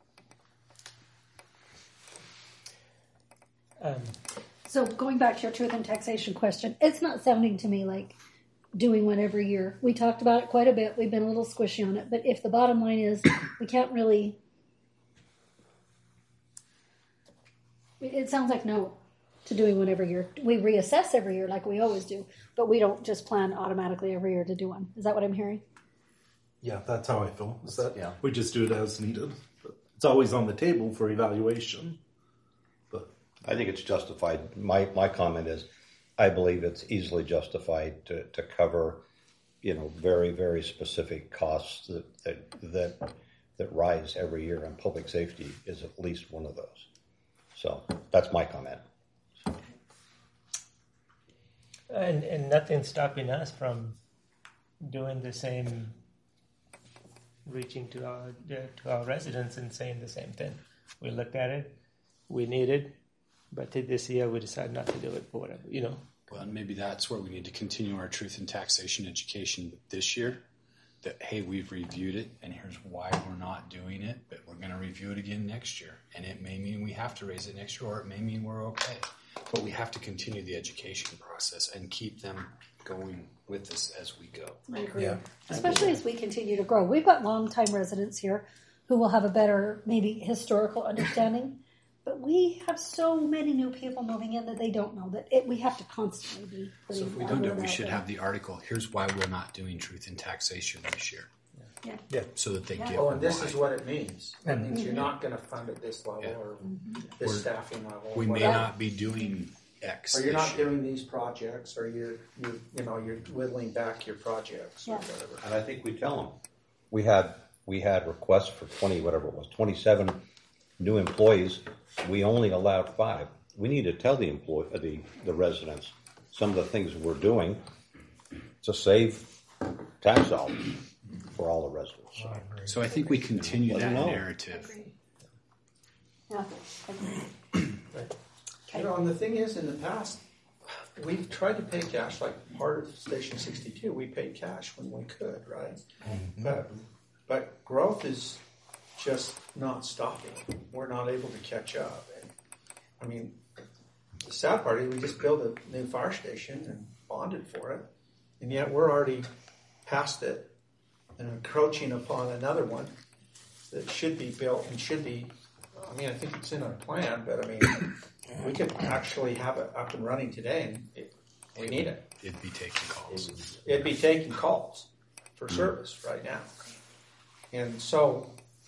Um, So going back to your truth and taxation question, it's not sounding to me like doing one every year. We talked about it quite a bit. We've been a little squishy on it. But if the bottom line is we can't really, it sounds like no to doing one every year. We reassess every year like we always do, but we don't just plan automatically every year to do one. Is that what I'm hearing? Yeah, that's how I feel. Is that Yeah. we just do it as needed. But it's always on the table for evaluation. But I think it's justified. My my comment is, I believe it's easily justified to, to cover, you know, very very specific costs that that that that rise every year, and public safety is at least one of those. So that's my comment. and, and nothing's stopping us from doing the same, reaching to our to our residents and saying the same thing. We looked at it, we need it, but this year we decided not to do it for whatever, you know. Well, and maybe that's where we need to continue our truth and taxation education this year. That, hey, we've reviewed it, and here's why we're not doing it, but we're going to review it again next year. And it may mean we have to raise it next year, or it may mean we're okay. But we have to continue the education process and keep them going with us as we go. I agree. Yeah. Especially as we continue to grow. We've got longtime residents here who will have a better, maybe, historical understanding. But we have so many new people moving in that they don't know that it, we have to constantly be. So if we don't do it, we should have the article, here's why we're not doing truth and taxation this year. Yeah. Yeah. So that they Yeah. get Oh, and this why. is what it means. It means Mm-hmm. you're not going to fund at this level Yeah. or this Or staffing level. We may whatever. not be doing X Or you're this not year. doing these projects, or you're, you you know, you're whittling back your projects or Yeah. whatever. And I think we tell them. We had we had requests for twenty, whatever it was, twenty-seven new employees. We only allowed five. We need to tell the employee, the the residents, some of the things we're doing to save tax dollars for all the residents. So, So I think we continue Let that them know. narrative. Yeah. Agree. You know, and the thing is, in the past, we've tried to pay cash. Like part of Station sixty-two, we paid cash when we could, right? But but growth is just not stopping. We're not able to catch up. And, I mean, the sad part is we just built a new fire station and bonded for it, and yet we're already past it. and encroaching upon another one that should be built and should be, I mean, I think it's in our plan, but I mean, we could actually have it up and running today, and it, we need it. It'd be taking calls. It'd be taking calls for service right now. And so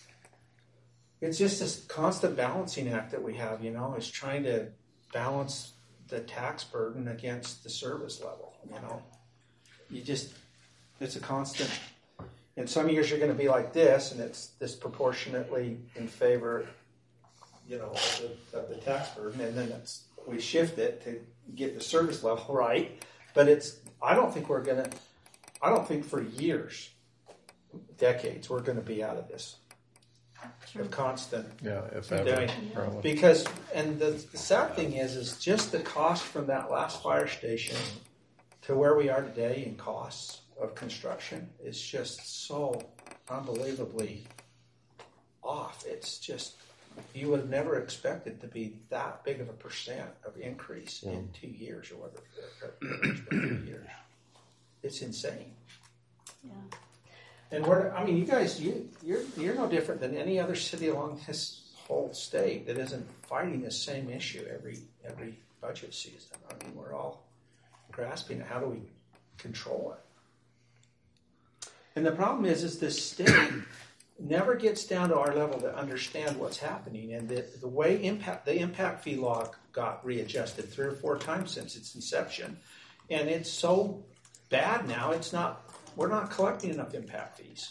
it's just this constant balancing act that we have, you know, is trying to balance the tax burden against the service level, you know. You just, it's a constant. And some years you're going to be like this, and it's disproportionately in favor, you know, of the, of the tax burden, and then it's, we shift it to get the service level right. But it's, I don't think we're going to, I don't think for years, decades, we're going to be out of this. Of constant. Yeah, if ever. Doing, because, and the, the sad thing is, is just the cost from that last fire station to where we are today in costs of construction is just so unbelievably off. It's just, you would have never expected to be that big of a percent of increase yeah. in two years or whatever. Two years. It's insane. Yeah. And we're, I mean, you guys, you, you're you're no different than any other city along this whole state that isn't fighting the same issue every every budget season. I mean, we're all grasping at how do we control it. And the problem is, is this state never gets down to our level to understand what's happening. And the, the way impact the impact fee law got readjusted three or four times since its inception, and it's so bad now, it's not. We're not collecting enough impact fees.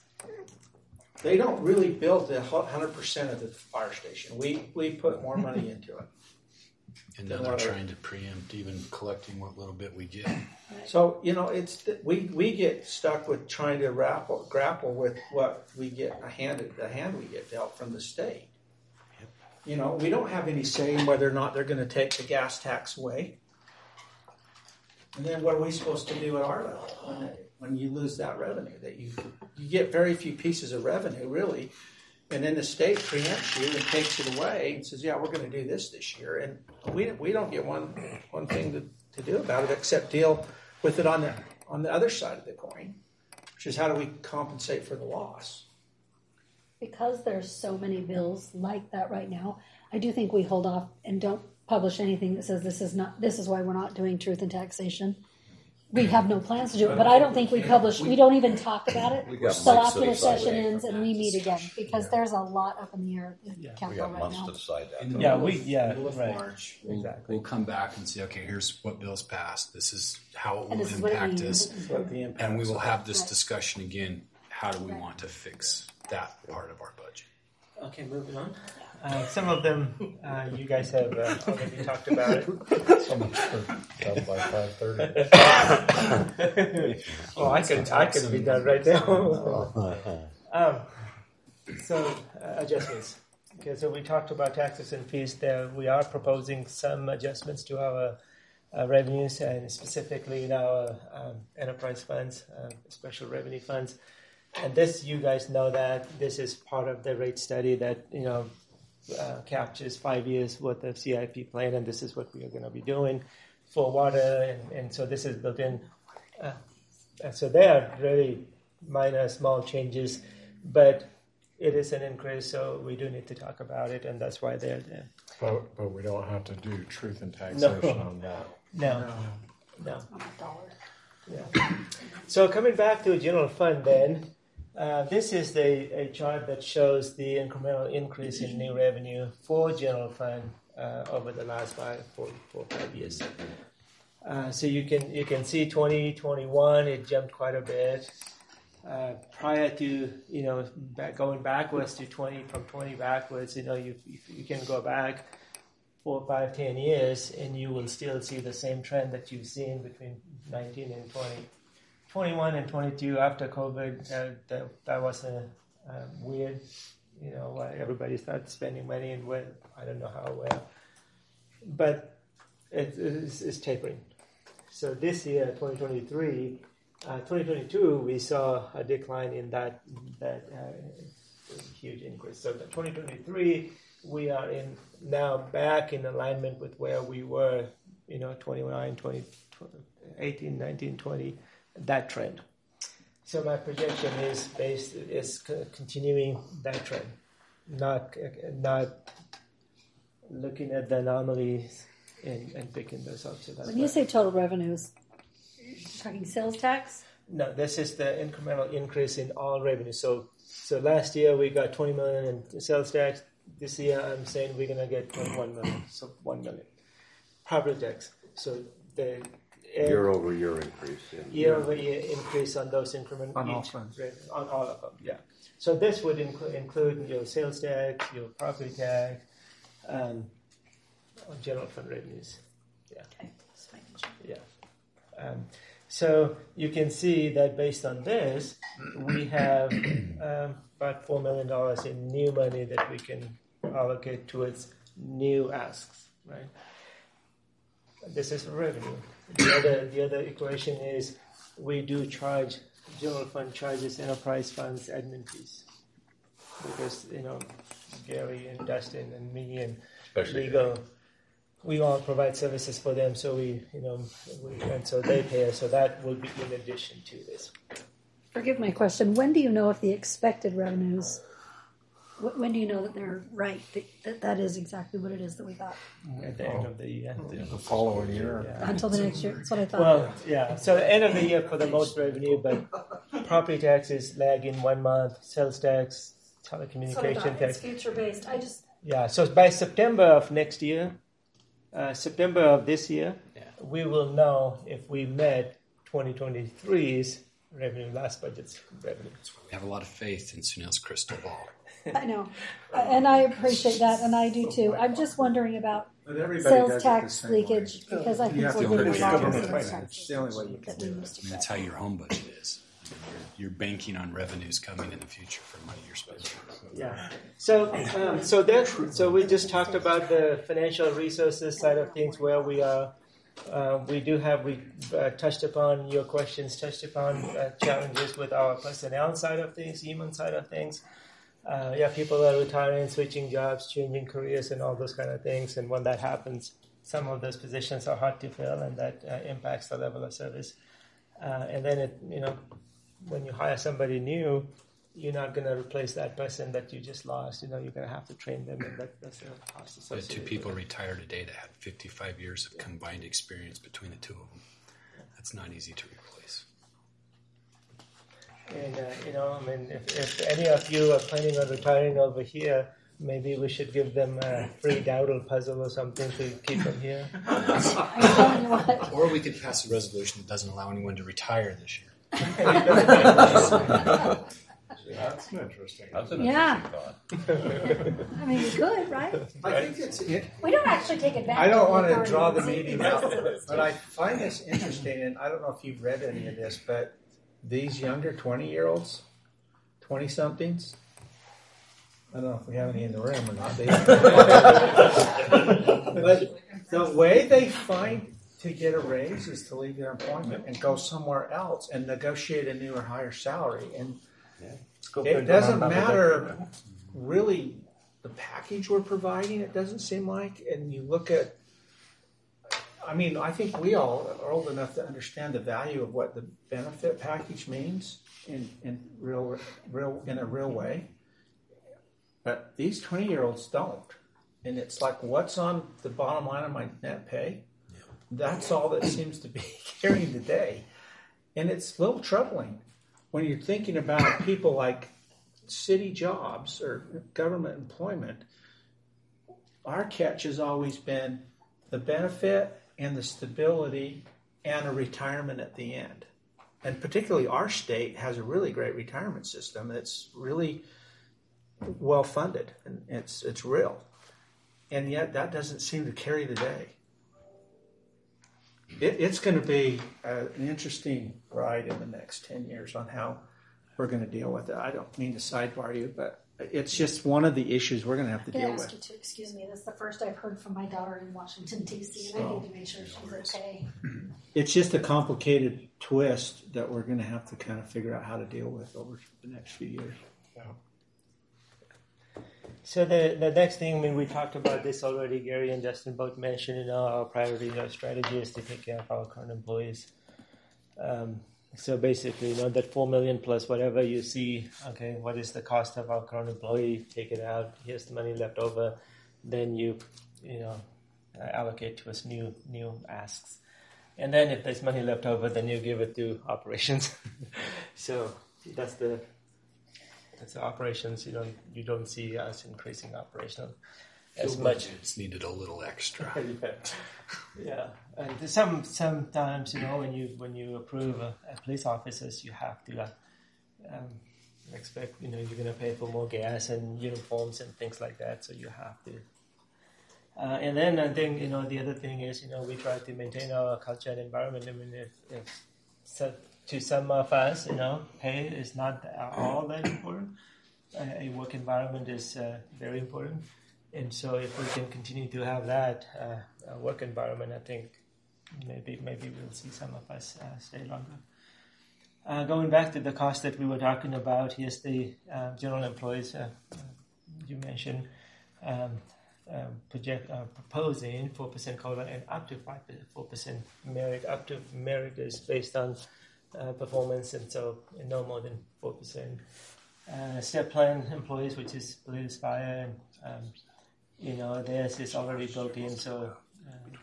They don't really build the one hundred percent of the fire station. We we put more money into it. And now they're trying to preempt even collecting what little bit we get. So, you know, it's we we get stuck with trying to grapple, grapple with what we get, a hand, the hand we get dealt from the state. Yep. You know, we don't have any say in whether or not they're going to take the gas tax away. And then what are we supposed to do at our level when, they, when you lose that revenue? That you you get very few pieces of revenue, really, and then the state preempts you and takes it away and says, "Yeah, we're going to do this this year," and we we don't get one one thing to, to do about it except deal with it on the on the other side of the coin, which is how do we compensate for the loss? Because there's so many bills like that right now, I do think we hold off and don't publish anything that says this is not this is why we're not doing truth and taxation. We have no plans to do it, but I don't think we publish. We don't even talk about it until after the session ends and we meet again, because there's a lot up in the air in yeah. Capitol right now. We got months to decide that. In the yeah, middle we of, yeah middle of right. March, we'll, exactly. we'll come back and say, okay, here's what bills passed. This is how it And will this is what it impact means. us, This is what the impact and we will is. have this Right. discussion again. How do we Right. want to fix that part of our budget? Okay, moving on. Uh, some of them uh, you guys have uh, already talked about it. So much for done by five thirty. Oh, I could I could be done right now. um, so uh, adjustments. Okay, so we talked about taxes and fees. There, we are proposing some adjustments to our uh, revenues, and specifically in our um, enterprise funds, uh, special revenue funds. And this, you guys know that this is part of the rate study that you know. Uh, captures five years worth of C I P plan, and this is what we are going to be doing for water, and, and so this is built in. Uh, and so they are really minor, small changes, but it is an increase, so we do need to talk about it, and that's why they're there. But, but we don't have to do truth and taxation No. on that. No, no. Yeah. So coming back to general fund then, Uh, this is the, a chart that shows the incremental increase in new revenue for general fund uh, over the last five, four, four, five years. Uh, so you can you can see twenty twenty-one, it jumped quite a bit. Uh, prior to you know back, going backwards to twenty, from twenty backwards, you know you you can go back four, five, ten years, and you will still see the same trend that you've seen between nineteen and twenty. twenty-one and twenty-two after COVID, uh, that, that was a uh, weird, you know, uh, everybody started spending money and went, I don't know how well, but it, it's, it's tapering. So this year, twenty twenty-three, uh, twenty twenty-two, we saw a decline in that that uh, huge increase. So the twenty twenty-three, we are in now back in alignment with where we were, you know, twenty-nine, twenty, eighteen, nineteen, twenty. That trend. So my projection is based is c- continuing that trend, not not looking at the anomalies and, and picking those up. So that's When you say total revenues, you're talking sales tax? no, this is the incremental increase in all revenue. So so last year we got twenty million in sales tax. This year I'm saying we're gonna get twenty-one million, so one million. Property tax. So the Year over year increase. Yeah. year over year increase on those increment On all each fronts. rate- on all of them. Yeah. So this would include include your sales tax, your property tax, um, or general fund revenues. Yeah. Okay, just making sure. Yeah. Um, so you can see that based on this, we have um, about four million dollars in new money that we can allocate towards new asks, right? This is revenue. The other, the other equation is we do charge, general fund charges enterprise funds admin fees. Because, you know, Gary and Dustin and me and Especially legal, we all provide services for them, so we, you know, we, and so they pay us, so that will be in addition to this. Forgive my question. When do you know if the expected revenues, wh- when do you know that they're right, that that, that is exactly what it is that we thought? At the end of the year. The following year. Yeah. Until the next year, that's what I thought. Well, yeah. So the end of the year for the most revenue, but property taxes lag in one month, sales tax, That's what I telecommunication thought. tax. It's future-based. I just, Yeah. So by September of next year, uh, September of this year, Yeah. we will know if we met twenty twenty-three's revenue, last budget's revenue. We have a lot of faith in Sunil's crystal ball. I know. And I appreciate that, and I do too. I'm just wondering about But everybody does sales it the tax same way. leakage, because I You think have we're to getting a push lot of government sales finance. tax It's the only way you can that do we it. used to I mean, that's how your home budget is. I mean, you're, you're banking on revenues coming in the future for money you're spending. Yeah. So, um, so that, so we just talked about the financial resources side of things where we are. Uh, we do have, we uh, touched upon your questions, touched upon uh, challenges with our personnel side of things, human side of things. Uh, yeah, people are retiring, switching jobs, changing careers, and all those kind of things. And when that happens, some of those positions are hard to fill, and that uh, impacts the level of service. Uh, and then, it, you know, when you hire somebody new, you're not going to replace that person that you just lost. You know, you're going to have to train them, and that, that's a cost I had associated. two with people it. retire today that had fifty-five years of combined experience between the two of them. That's not easy to replace. And, uh, you know, I mean, if, if any of you are planning on retiring over here, maybe we should give them a free Dowdle puzzle or something to keep them here. I'm telling you what. Or we could pass a resolution that doesn't allow anyone to retire this year. That's interesting. That's an Yeah. interesting thought. I mean, we could, right? I think it's, it, We don't actually take advantage. I don't of want to authority draw of the city meeting out, residents. but I find this interesting, and I don't know if you've read any of this, but these younger twenty-year-olds, twenty-somethings, I don't know if we have any in the room or not. They, but the way they find to get a raise is to leave their employment and go somewhere else and negotiate a new or higher salary. And it doesn't matter really the package we're providing, it doesn't seem like. And you look at, I mean, I think we all are old enough to understand the value of what the benefit package means in, in real, real, in a real way. But these twenty-year-olds don't. And it's like, what's on the bottom line of my net pay? That's all that seems to be carrying the day. And it's a little troubling when you're thinking about people like city jobs or government employment. Our catch has always been the benefit and the stability and a retirement at the end. And particularly our state has a really great retirement system that's really well funded and it's it's real. And yet that doesn't seem to carry the day. It, it's going to be uh, an interesting ride in the next ten years on how we're going to deal with it. I don't mean to sidebar you, but it's just one of the issues we're going to have to I'm going deal to ask with. you to excuse me. This is the first I've heard from my daughter in Washington, D C, and I need to make sure she's okay. It's just a complicated twist that we're going to have to kind of figure out how to deal with over the next few years. So the, the next thing, I mean, we talked about this already. Gary and Dustin both mentioned, you know, our priority, our strategy is to take care of our current employees. Um, so basically, you know, that four million plus whatever you see, okay, what is the cost of our current employee? Take it out. Here's the money left over. Then you, you know, allocate to us new new asks. And then if there's money left over, then you give it to operations. So that's the that's the operations. You don't you don't see us increasing operational as much. It's needed a little extra. yeah. yeah, and some sometimes, you know, when you when you approve a, a police officers, you have to uh, um, expect, you know, you're going to pay for more gas and uniforms and things like that, so you have to. Uh, and then I think, you know, the other thing is, you know, we try to maintain our culture and environment. I mean, if, if so, to some of us, you know, pay is not all that important. A, a work environment is uh, very important. And so if we can continue to have that uh, work environment, I think maybe maybe we'll see some of us uh, stay longer. Uh, going back to the cost that we were talking about, here's the uh, general employees uh, you mentioned. Um, Um, project uh, proposing four percent COLA and up to five percent, four percent merit. Up to merit is based on uh, performance, and so no more than four percent. Uh, step plan employees, which is police, fire, and um, you know, theirs is already built in. So, uh,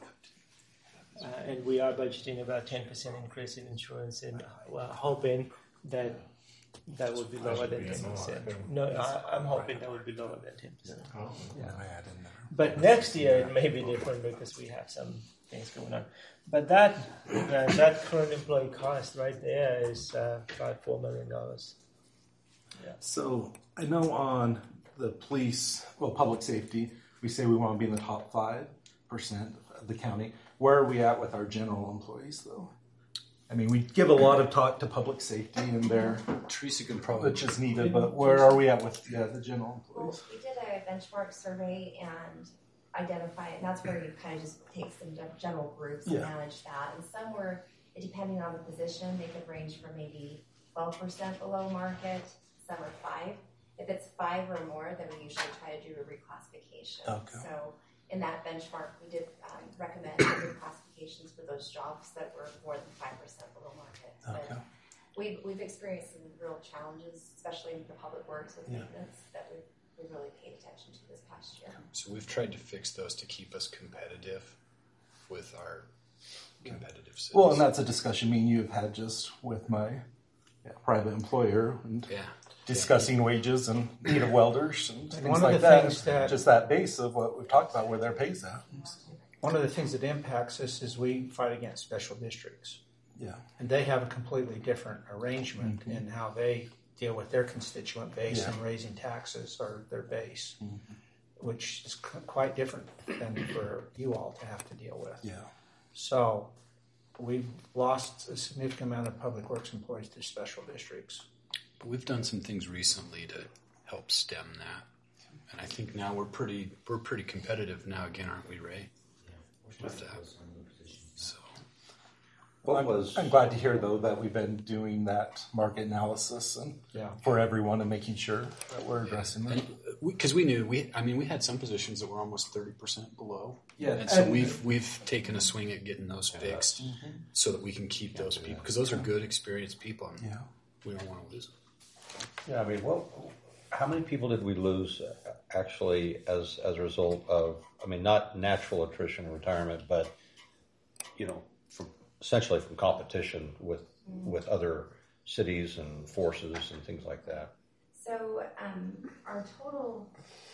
uh, and we are budgeting about ten percent increase in insurance, and uh, hoping that. That would be lower than ten percent. No, I, I'm hoping that would be lower than ten percent. Yeah. But next year it may be different because we have some things going on. But that uh, that current employee cost right there is uh, about four million dollars. Yeah. So I know on the police, well, public safety, we say we want to be in the top five percent of the county. Where are we at with our general employees, though? I mean, we give a lot of talk to public safety and their Teresa can probably which is needed, but where are we at with yeah, the general employees? Well, we did a benchmark survey and identify it, and that's where you kind of just take some general groups and Yeah. manage that. And some were, depending on the position, they could range from maybe twelve percent below market, some are five. If it's five or more, then we usually try to do a reclassification. Okay. So in that benchmark, we did um, recommend reclassifications for those jobs that were more than five percent below market. Okay. But we've, we've experienced some real challenges, especially in the public works with Yeah. maintenance, that we've, we really paid attention to this past year. So we've tried to fix those to keep us competitive with our competitive cities. Well, and that's a discussion me and you have had just with my yeah, private employer and yeah. discussing yeah. wages and need of welders and, And things one of like the that. things that- Just that base of what we've talked about, where their pay's at. One of the things that impacts us is we fight against special districts. Yeah. And they have a completely different arrangement mm-hmm. in how they deal with their constituent base yeah. and raising taxes or their base, mm-hmm. which is c- quite different than for you all to have to deal with. Yeah. So we've lost a significant amount of public works employees to special districts. But we've done some things recently to help stem that. And I think now we're pretty we're pretty competitive now again, aren't we, Ray? Yeah. With that. So Well, I'm, I'm glad to hear, though, that we've been doing that market analysis and yeah. for everyone and making sure that we're addressing yeah. them. Because we, we knew, we I mean, we had some positions that were almost thirty percent below. Yeah. And so and, we've we've taken a swing at getting those fixed mm-hmm. so that we can keep those people. Because those are good, experienced people. And yeah. we don't want to lose them. Yeah, I mean, well, how many people did we lose uh, actually as as a result of, I mean, not natural attrition and retirement, but, you know, from, essentially from competition with with other cities and forces and things like that? So um, our total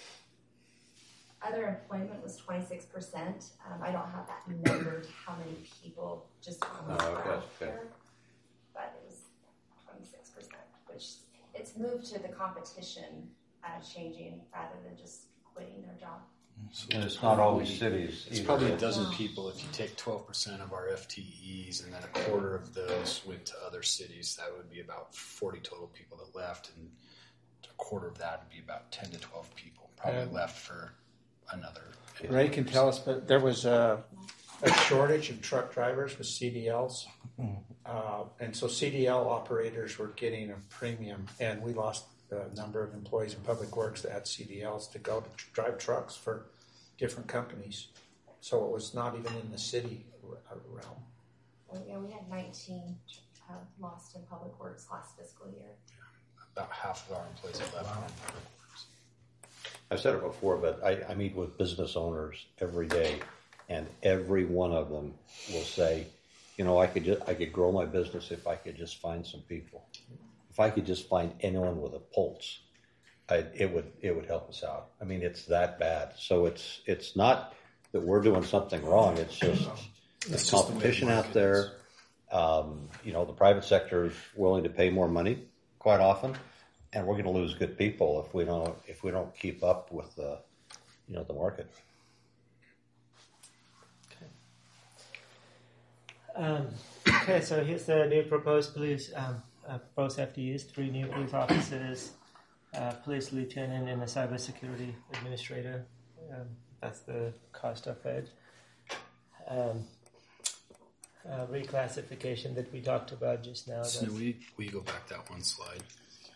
other employment was twenty-six percent. Um, I don't have that numbered how many people just on the oh, okay, graph okay. here, but it was twenty-six percent, which it's moved to the competition uh, changing rather than just quitting their job. So and it's not always cities. It's either. probably a dozen people. If you take twelve percent of our F T Es and then a quarter of those went to other cities, that would be about forty total people that left, and a quarter of that would be about ten to twelve people probably um, left for another. Ray can tell us, but there was a, a shortage of truck drivers with C D Ls. Uh, and so C D L operators were getting a premium, and we lost the number of employees in public works that had C D Ls to go to tr- drive trucks for different companies. So it was not even in the city realm. Well, yeah, we had nineteen uh, lost in public works last fiscal year. About half of our employees have left. Wow. I've said it before, but I, I meet with business owners every day, and every one of them will say, you know, I could just, I could grow my business if I could just find some people. If I could just find anyone with a pulse, I, it would it would help us out. I mean, it's that bad. So it's it's not that we're doing something wrong. It's just It's the just competition the way the out there. Um, you know, the private sector is willing to pay more money quite often, and we're going to lose good people if we don't if we don't keep up with the you know the market. Um, okay, so here's the new proposed police, um, uh, proposed F T Es, three new police officers, uh, police lieutenant, and a cybersecurity administrator. Um, that's the cost of it. Um, uh, reclassification that we talked about just now. So we we go back that one slide.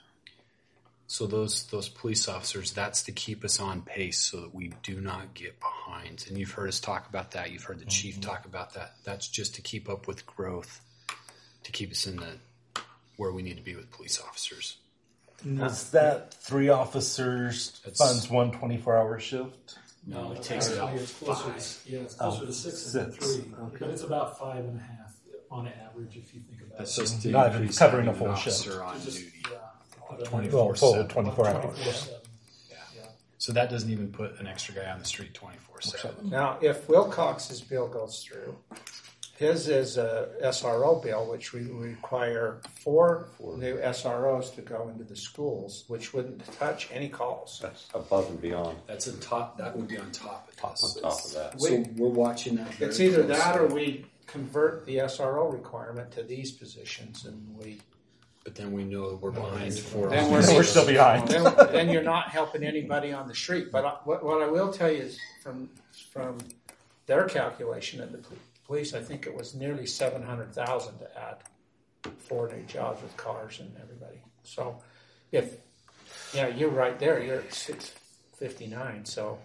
So those those police officers, that's to keep us on pace so that we do not get behind. And you've heard us talk about that. You've heard the chief Mm-hmm. talk about that. That's just to keep up with growth, to keep us in the where we need to be with police officers. Is that three officers That's- funds one twenty-four hour shift? No, it takes it Actually, out it's closer five. to, yeah, it's closer Oh, to six than six. three, but it's about five and a half on average if you think about That's it. just to Not even increase covering a having an full shift. officer on To just- duty. yeah, put it Well, full seven. twenty-four hours. twenty-four seven. Yeah. So that doesn't even put an extra guy on the street twenty-four seven. Now, if Wilcox's bill goes through, his is a S R O bill, which we require four new S R Os to go into the schools, which wouldn't touch any calls. That's above and beyond. That's a top. That would be on top of Top this. on top of that. So we're watching that. very It's either that or closely. we convert the S R O requirement to these positions, and we But then we know we're behind for. then We're we're, still behind. Then, then you're not helping anybody on the street. But I, what, what I will tell you is from from their calculation of the pol- police, I think it was nearly seven hundred thousand to add four new jobs with cars and everybody. So if yeah, you're right there. You're at six fifty nine. So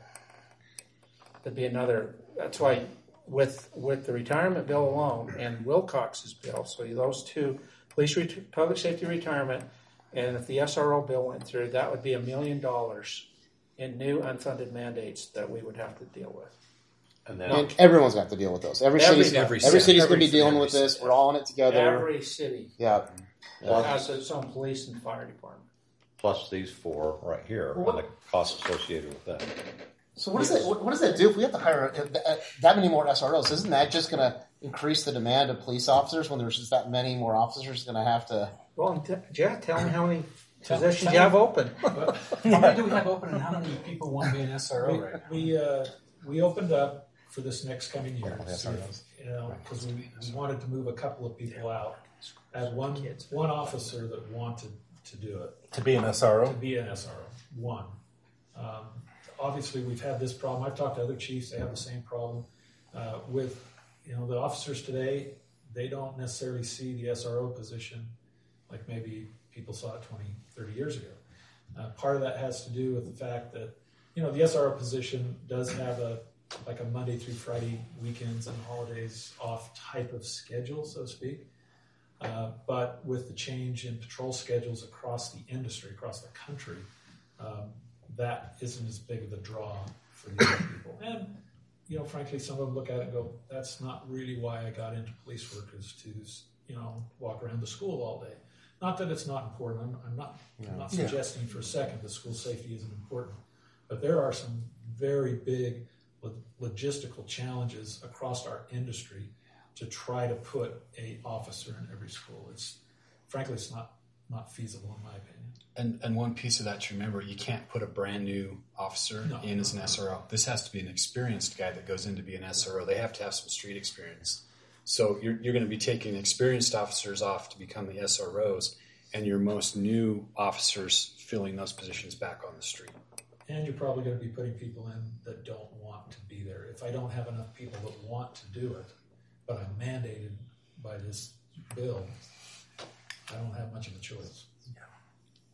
there'd be another. That's why with with the retirement bill alone and Wilcox's bill. So those two. Police, ret- public safety retirement, and if the S R O bill went through, that would be a million dollars in new unfunded mandates that we would have to deal with. And then And everyone's got to deal with those. Every Every- city's every every, city. city's going to be Every- dealing every with this. city. We're all in it together. Every city Yeah. has its own police and fire department. plus these four right here and the costs associated with that. So what does that what, what does that do if we have to hire uh, th- that many more S R Os? Isn't that just going to increase the demand of police officers when there's just that many more officers going to have to? Well, t- Jeff, tell me how many Tell- positions tell you have me. open. How many do we have open, and how many people want to be an S R O We, right now? we, uh, we opened up for this next coming year, Couple see if- S R Os. you know, because we, we wanted to move a couple of people out. I had one, one officer that wanted to do it. To be an S R To O? be an S R O, one. Um, obviously, we've had this problem. I've talked to other chiefs; they have the same problem uh, with, you know, the officers today. They don't necessarily see the S R O position like maybe people saw it twenty, thirty years ago. Uh, part of that has to do with the fact that, you know, the S R O position does have a like a Monday through Friday, weekends and holidays off type of schedule, so to speak. Uh, but with the change in patrol schedules across the industry, across the country, um, that isn't as big of a draw for the young people. And, you know, frankly, some of them look at it and go, that's not really why I got into police work, is to, you know, walk around the school all day. Not that it's not important. I'm, I'm not, I'm not Yeah. suggesting for a second that school safety isn't important. But there are some very big lo- logistical challenges across our industry to try to put a officer in every school. It's frankly, it's not not feasible in my opinion. And and one piece of that to remember, you can't put a brand new officer No. in as an S R O. This has to be an experienced guy that goes in to be an S R O. They have to have some street experience. So you're you're going to be taking experienced officers off to become the S R Os, and your most new officers filling those positions back on the street. And you're probably going to be putting people in that don't want to be there. If I don't have enough people that want to do it, but I'm mandated by this bill, I don't have much of a choice.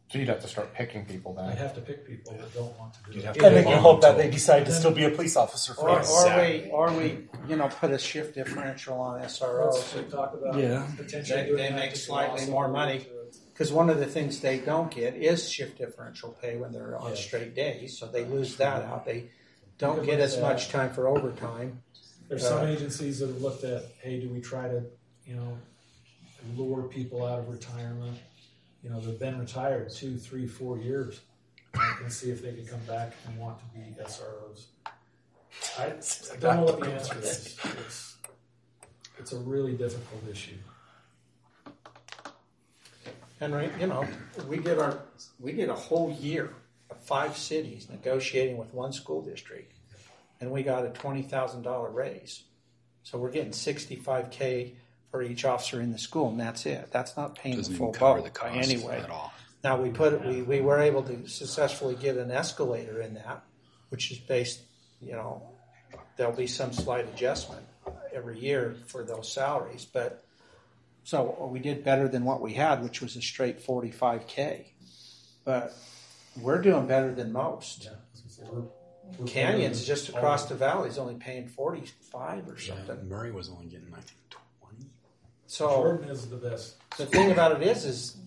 So you'd have to start picking people I then. have to pick people that don't want to do You'd it. have to And then you hope that they volunteer. decide to still be a police officer for Or, us. or we, or we, you know, put a shift differential on S R Os. Let's talk about Yeah. potentially They, doing they that make to slightly also more allude money. to it. Because one of the things they don't get is shift differential pay when they're on Yes. straight days, so they lose that out. They don't Good get look as at much that. time for overtime. There's some Uh, agencies that have looked at, hey, do we try to, you know, lure people out of retirement? You know, they've been retired two, three, four years, and see if they could come back and want to be S R Os. I, I don't know what the answer is. It's, it's a really difficult issue. And we- you know, we did our we did a whole year of five cities negotiating with one school district, and we got a twenty thousand dollar raise. So we're getting sixty five k for each officer in the school, and that's it. That's not paying Doesn't the full even cover boat the by cost any way. at all. Now we put we we were able to successfully get an escalator in that, which is based, you know, there'll be some slight adjustment every year for those salaries, but. So we did better than what we had, which was a straight forty-five k. But we're doing better than most. Yeah, we're, we're Canyon's better just than across all the valley is only paying forty-five or Yeah, something. Murray was only getting, I think, twenty. So Jordan is the best. the thing about it is, is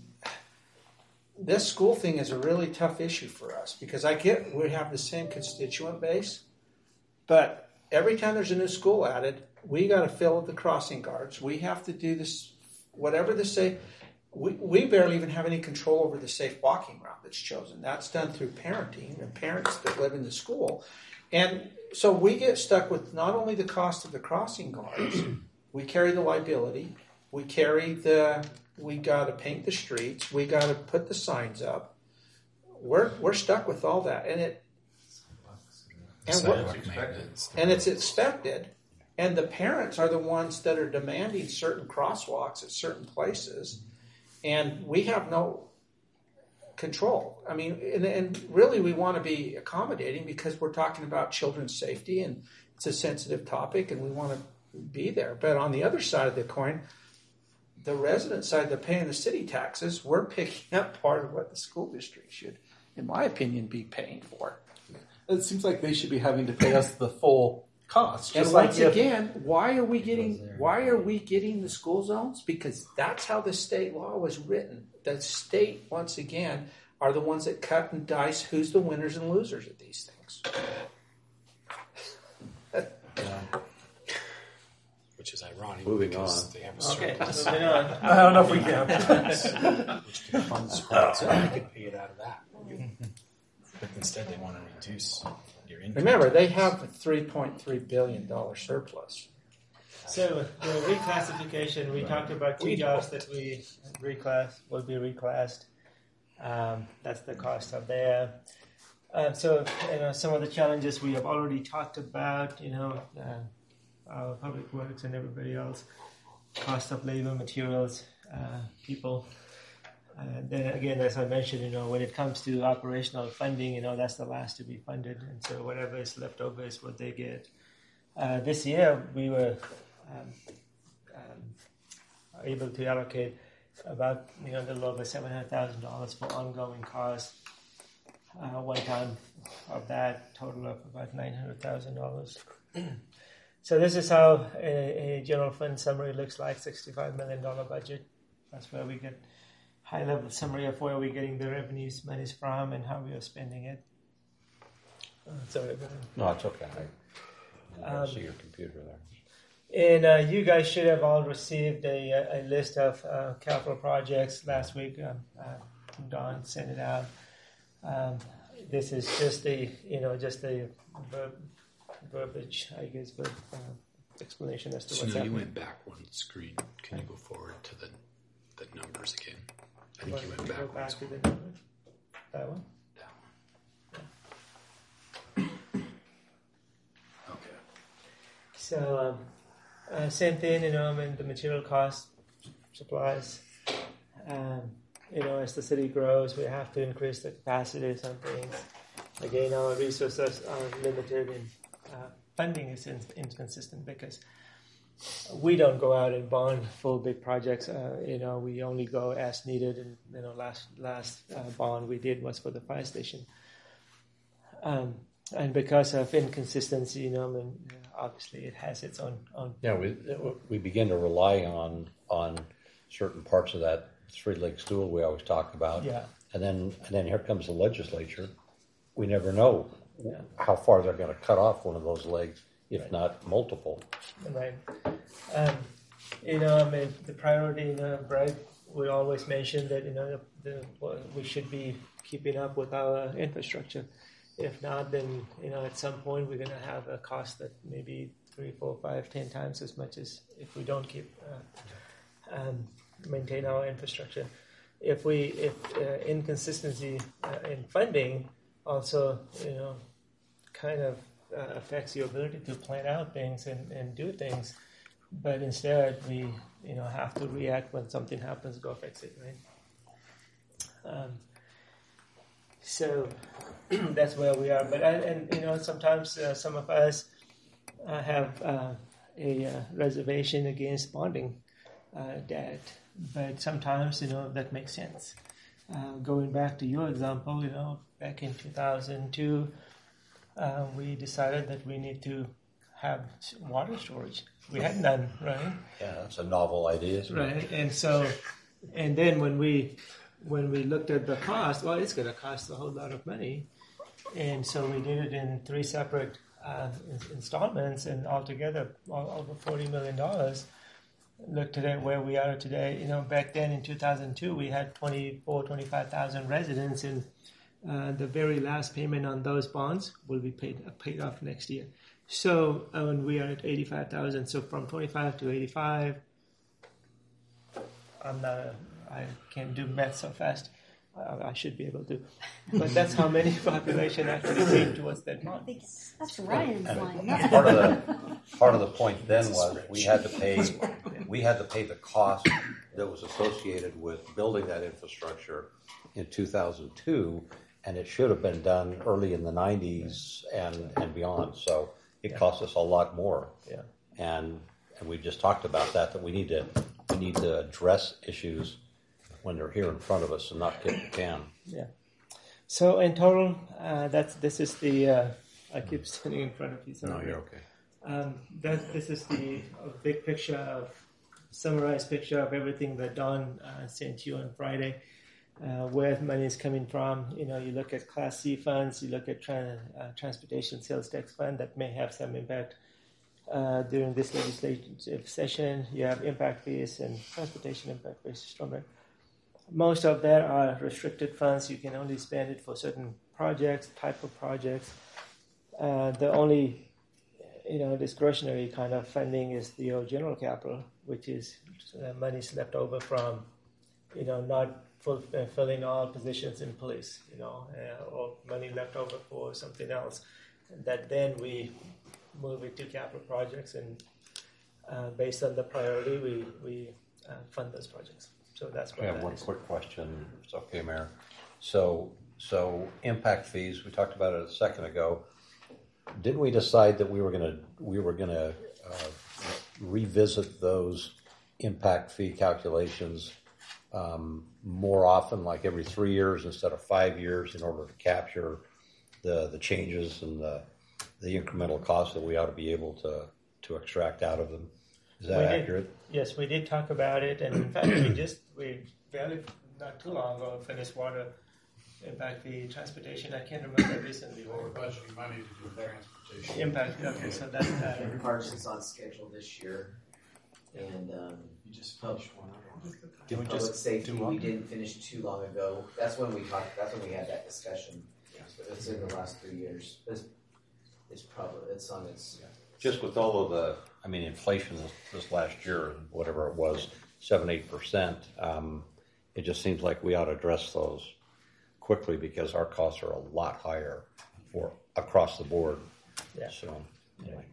this school thing is a really tough issue for us because I get we have the same constituent base, but every time there's a new school added, we got to fill the crossing guards. We have to do this. Whatever the safe, we, we barely even have any control over the safe walking route that's chosen. That's done through parenting and parents that live in the school. And so we get stuck with not only the cost of the crossing guards, we carry the liability, we carry the, we got to paint the streets, we got to put the signs up. We're, we're stuck with all that. And it, and, we're, Sidewalk maintenance. and it's expected. And the parents are the ones that are demanding certain crosswalks at certain places, and we have no control. I mean, and, and really we want to be accommodating because we're talking about children's safety, and it's a sensitive topic, and we want to be there. But on the other side of the coin, the resident side, they're paying the city taxes. We're picking up part of what the school district should, in my opinion, be paying for. It seems like they should be having to pay us the full cost. And Just like once if- again, why are we getting why are we getting the school zones? Because that's how the state law was written. The state, once again, are the ones that cut and dice who's the winners and losers of these things. Which is ironic. Moving because on. They have a Okay, surplus. moving on. I don't know if we can. Which could fund schools, so they could pay it out of that. But instead, they want to reduce your income. Remember, they have a three point three billion dollar surplus. So the reclassification, we talked about two jobs that we reclass will be reclassed. Um, that's the cost of there. Um, so you know some of the challenges we have already talked about. You know, uh, our public works and everybody else, cost of labor, materials, uh, people. Uh, then again, as I mentioned, you know, when it comes to operational funding, you know, that's the last to be funded, and so whatever is left over is what they get. Uh, this year, we were um, um, able to allocate about you know a little over seven hundred thousand dollars for ongoing costs. Uh, one time of that, total of about nine hundred thousand dollars. So this is how a, a general fund summary looks like: sixty-five million dollar budget. That's where we get high-level summary of where we're getting the revenues, monies from, and how we are spending it. Uh, sorry, but, No, it's okay. I, I Um, see your computer there. and uh, you guys should have all received a, a list of uh, capital projects last week. Um, uh, Don sent it out. Um, this is just the, you know, just the verb, verbiage, I guess, but uh, explanation as to So what's now you happening. went back one screen. Can you go forward to the the numbers again? I think you went Go back. back to the numbers. That one. Okay. So, um, uh, same thing, you know, I mean, the material costs, supplies. Um, you know, as the city grows, we have to increase the capacity of some things. Again, our resources are limited and uh, funding is in- inconsistent because we don't go out and bond full big projects. Uh, you know, we only go as needed. And you know, last last uh, bond we did was for the fire station. Um, and because of inconsistency, you know, I mean, obviously it has its own own. Yeah, we we begin to rely on on certain parts of that three-leg stool we always talk about. Yeah. And then and then here comes the legislature. We never know Yeah. how far they're going to cut off one of those legs, if Right. not multiple. Right. Um, you know, I mean, the priority, you know, Brad, we always mention that, you know, the, well, we should be keeping up with our infrastructure. If not, then, you know, at some point we're going to have a cost that maybe three, four, five, ten times as much as if we don't keep, uh, um, maintain our infrastructure. If we, if uh, inconsistency uh, in funding also, you know, kind of uh, affects your ability to plan out things and, and do things, but instead we, you know, have to react when something happens, go fix it, right? Um, so that's where we are. But I, and you know, sometimes uh, some of us uh, have uh, a uh, reservation against bonding uh, debt, but sometimes, you know, that makes sense. Uh, going back to your example, you know, back in two thousand two, uh, we decided that we need to have water storage. We had none, right? Yeah, that's a novel idea, isn't it? Right, and so, and then when we when we looked at the cost, well, it's going to cost a whole lot of money, and so we did it in three separate uh, installments, and altogether all, over forty million dollars. Look today where we are today. You know, back then in two thousand two, we had twenty-four, twenty-five thousand residents, and uh, the very last payment on those bonds will be paid paid off next year. So, uh, when we are at eighty-five thousand, so from twenty-five to eighty-five, I'm not, a, I can't do math so fast. I, I should be able to, but that's how many population actually came towards that bond. That's Ryan's line. Part of the part of the point then was we had to pay we had to pay the cost that was associated with building that infrastructure in two thousand two, and it should have been done early in the nineties and, and beyond. So it Yeah. cost us a lot more. Yeah. And and we just talked about that that we need to we need to address issues when they're here in front of us and not kick the can. Yeah. So in total, uh, that's this is the. Uh, I keep standing in front of you. Sorry. No, you're okay. Um, that this is the uh, big picture of summarized picture of everything that Don uh, sent you on Friday. Uh, where money is coming from. You know, you look at Class C funds, you look at tra- uh, transportation sales tax fund that may have some impact uh, during this legislative session. You have impact fees and transportation impact fees from it. Most of that are restricted funds. You can only spend it for certain projects, type of projects. Uh, the only, you know, discretionary kind of funding is the uh, general capital, which is uh, money's left over from, you know, not fulfilling all positions in police, you know, uh, or money left over for something else, that then we move it to capital projects, and uh, based on the priority, we we uh, fund those projects. So that's what I have that one is. quick question, if it's okay, Mayor. So, so impact fees, we talked about it a second ago. Didn't we decide that we were going to we were going to uh, revisit those impact fee calculations um, more often, like every three years instead of five years, in order to capture the the changes and the the incremental costs that we ought to be able to to extract out of them? Is that We did- accurate? Yes, we did talk about it, and in fact, we just we barely not too long ago finished water impact fee transportation. I can't remember recently. We're budgeting money to do transportation. Impact. Okay, so that's uh, Parsons on schedule this year, and um, You just finished one. Did we public safety we didn't finish too long ago. That's when we talked. That's when we had that discussion. It's in the last three years. It's, it's probably it's on its. Just with all of the, I mean, inflation this, this last year, whatever it was, seven, eight percent. Um, it just seems like we ought to address those quickly because our costs are a lot higher for across the board. Yeah. So, anyway.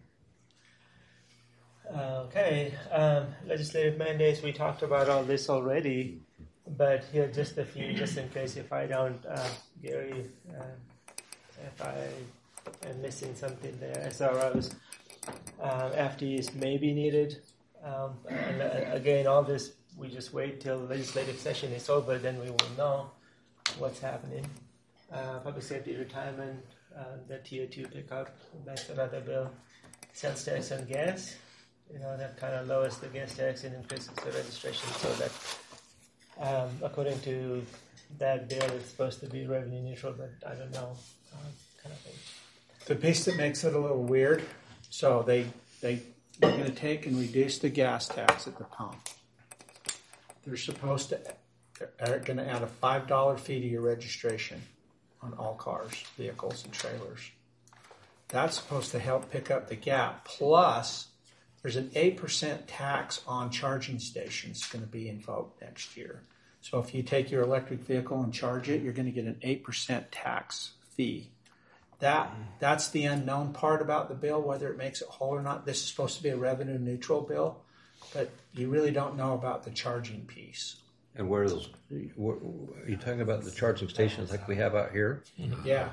Uh, okay, um, legislative mandates, we talked about all this already, but here just a few, just in case if I don't, uh, Gary, uh, if I am missing something there. S R Os, uh, F Ts may be needed Um, and uh, again, all this, we just wait till legislative session is over, then we will know what's happening. Uh, public safety retirement, uh, the tier two pickup, that's another bill. Sales tax on gas, you know, that kind of lowers the gas tax and increases the registration, so that um, according to that bill, it's supposed to be revenue neutral, but I don't know, uh, kind of thing. The piece that makes it a little weird, so they, they, they're going to take and reduce the gas tax at the pump. They're supposed to, they're going to add a five dollar fee to your registration on all cars, vehicles, and trailers. That's supposed to help pick up the gap. Plus, there's an eight percent tax on charging stations going to be invoked next year. So if you take your electric vehicle and charge it, you're going to get an eight percent tax fee. That That's the unknown part about the bill, whether it makes it whole or not. This is supposed to be a revenue neutral bill, but you really don't know about the charging piece. And where are those? Where, are you talking about the charging stations like we have out here? Yeah.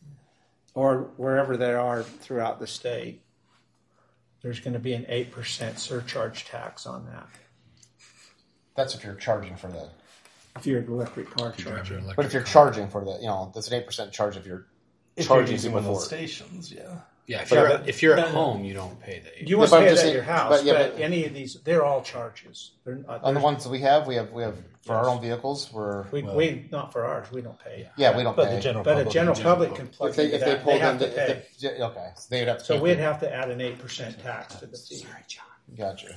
Or wherever they are throughout the state. There's going to be an eight percent surcharge tax on that. That's if you're charging for the. If you're an electric car charger. But if you're charging for the, you know, that's an eight percent charge if you're If charging you're using people one of for those it. stations, yeah. Yeah, if But- you're, but- if you're at No, no. home, you don't pay the eight. You won't But I'm pay just that at saying- your house, but but, yeah, but- any of these, they're all charges. They're not, On the there's- ones that we have, we have we have for our Yes. own vehicles. We're we, we not for ours. We don't pay. yeah, we don't But pay. the general But public. a general in public can plug if they into if they that. pulled They have in, to the, pay. if they, okay, so they'd have to. So pay we'd for- have to add an eight percent tax to the fee. Gotcha.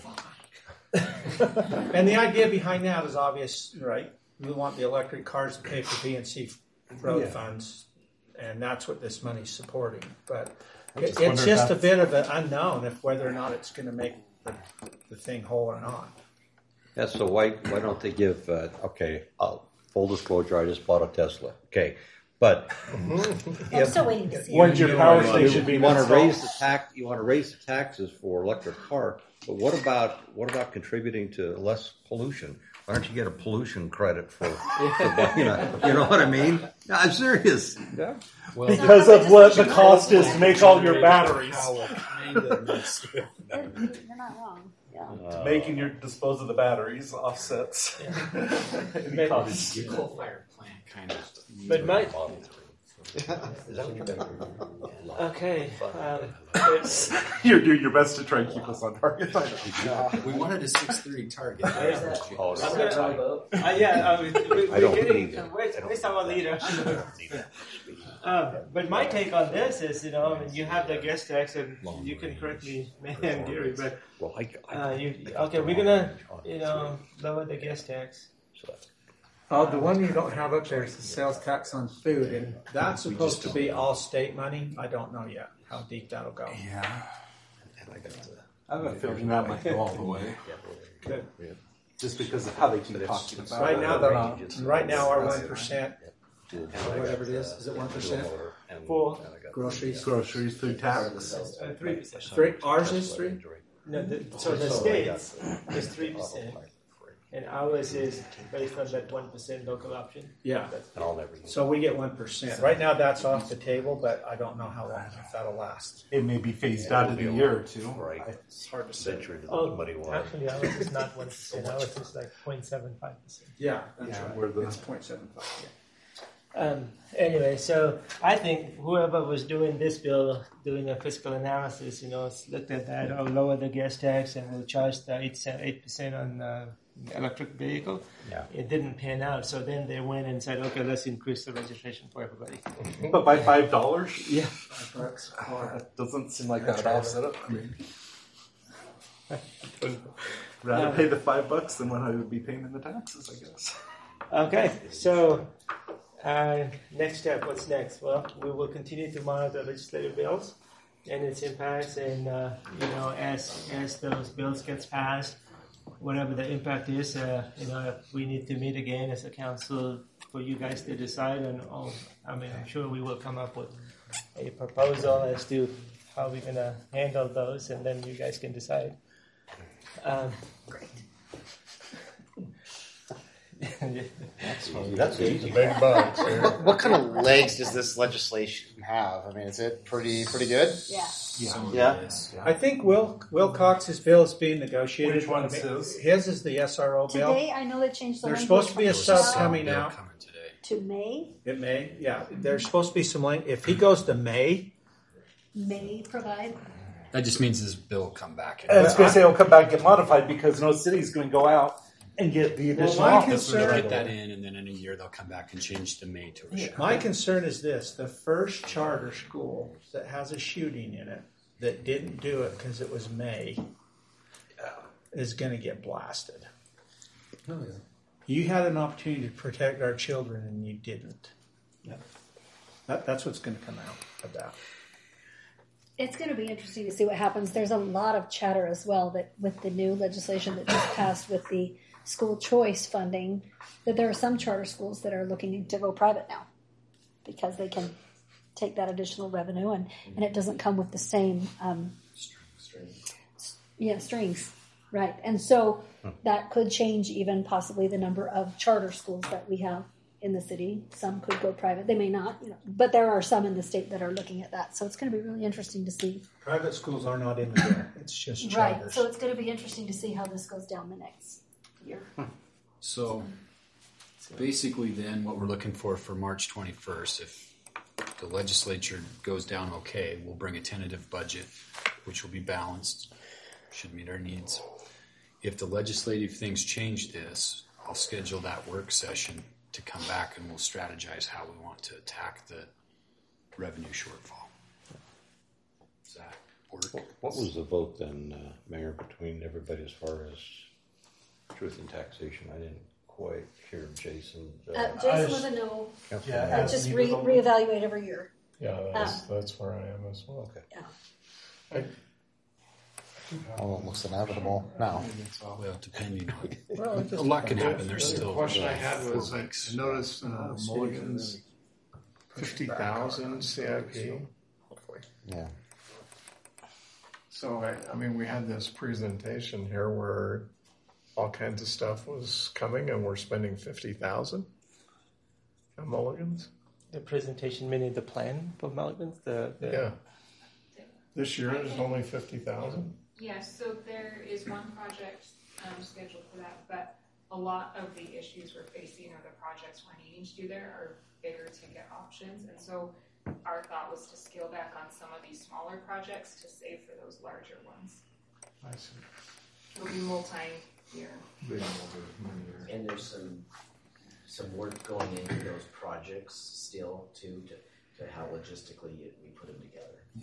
And the idea behind that is obvious, right? We want the electric cars to pay for B and C road Yeah. funds, and that's what this money's supporting. But I it, just it's wonder if just a that's- bit of an unknown if whether or not it's going to make the, the thing whole or not. Yeah, so why why don't they give? Uh, okay, I'll, full disclosure, I just bought a Tesla. Okay, but I'm still waiting to see. When's your power you, station being you want to installed? raise the tax? You want to raise the taxes for electric car, but what about what about contributing to less pollution? Why don't you get a pollution credit for, for buying a, you know what I mean? No, I'm serious. Yeah. Well, Because of what the cost is to make all your batteries. You're, you're not wrong. Yeah. Uh, Making your dispose of the batteries offsets. any costs. your coal fired plant kind of. But my Is that what you're okay, um, it's, You're doing your best to try and keep us on target. We wanted a six thirty target. Where's that? Oh, Is that a vote? uh, yeah, uh, we, we, I we're don't getting believe it. where's, I don't where's our leader? Um, but my take on this is, you know, I mean, you have the guest tax, and you can correct me, and Gary, but Well, I, I, uh, you okay? We're gonna, you know, lower the guest tax. Oh, the one you don't have up there is the sales tax on food, and that's supposed to be all state money. I don't know yet how deep that'll go. Yeah. I have a feeling that might go all the way. Good. Just because of how they keep talking about Right it. now, the right now our one percent, whatever it is, is it one percent? For Groceries. Groceries, food tax. uh, three percent. Three. Ours is three. No, the, so the states is three percent, and ours is based on that one percent local option. Yeah. and I'll never use So we get one percent. Right now, that's off the table, but I don't know how long if that'll last. It may be phased out in a year or two. Right. It's hard to say. venture into the Oh, muddy water. actually, ours is not one percent. Ours is like point seven five percent. Yeah, that's Yeah, right. we're the- It's point seven five. Um, anyway, so I think whoever was doing this bill, doing a fiscal analysis, you know, looked at that, or lower the gas tax and we'll charge the eight cent, eight percent on uh, electric vehicle. Yeah. It didn't pan out, so then they went and said, okay, let's increase the registration for everybody. But by five dollars, Yeah. that doesn't seem like that would offset it. I mean, rather Um, pay the five bucks than what I would be paying in the taxes, I guess. Okay, so uh, next step, what's next? Well, we will continue to monitor legislative bills and its impacts, and uh, you know, as as those bills gets passed, whatever the impact is, uh, you know, we need to meet again as a council for you guys to decide. And oh, I mean, I'm sure we will come up with a proposal as to how we're gonna handle those, and then you guys can decide. Um, That's easy. Big bucks. Yeah. What kind of legs does this legislation have? I mean, is it pretty pretty good? Yeah. Yeah. Some of Yeah. it is. I think Will Wilcox's bill is being negotiated. Which one's his? His is the S R O bill. Today, I know they changed the There's language supposed to be a from sub shall coming Bill out. coming today. to may, It may, yeah. There's supposed to be some link. If he goes to May, may provide. That just means his bill will come back. And it's going to say it'll come back and get modified because no city's going to go out and get the Well, additional my office. They'll concern- get that in, and then in a year they'll come back and change the May to a shall. my concern is this: the first charter school that has a shooting in it that didn't do it because it was May is going to get blasted. Oh, yeah. You had an opportunity to protect our children, and you didn't. Yeah. That, that's what's going to come out of that. It's going to be interesting to see what happens. There's a lot of chatter as well that with the new legislation that just passed with the school choice funding, that there are some charter schools that are looking to go private now because they can take that additional revenue and, and it doesn't come with the same um, Strings. yeah strings, right? And so that could change even possibly the number of charter schools that we have in the city. Some could go private. They may not, you know, but there are some in the state that are looking at that. So it's going to be really interesting to see. Private schools are not in the bill. It's just Right. charters. So it's going to be interesting to see how this goes down the next year. So basically, then what we're looking for for March twenty-first, if the legislature goes down okay, we'll bring a tentative budget, which will be balanced, should meet our needs. If the legislative things change this, I'll schedule that work session to come back and we'll strategize how we want to attack the revenue shortfall. Does that work? What, what was the vote then, uh, Mayor, between everybody as far as truth and taxation? I didn't quite hear Jason. Uh, Uh, Jason was a no. Councilman Uh, Adams. just re- reevaluate every year. Yeah, that's, Um, that's where I am as well. Okay. Yeah. I, Well, it looks inevitable now. Well, depending on Well, it a just lot can depends. happen. There's The still question I uh, had four was, I weeks. noticed uh, Mulligan's fifty thousand C I P. Yeah. So, I, I mean, we had this presentation here where all kinds of stuff was coming and we're spending fifty thousand at Mulligan's. The presentation, meaning the plan for Mulligan's, the, the Yeah. This year is only fifty thousand. Yes, so there is one project um, scheduled for that, but a lot of the issues we're facing or the projects we're needing to do there are bigger ticket options. And so our thought was to scale back on some of these smaller projects to save for those larger ones. I see. It'll be multi-year. And there's some some work going into those projects still too to, to how logistically you, we put them together. Yeah.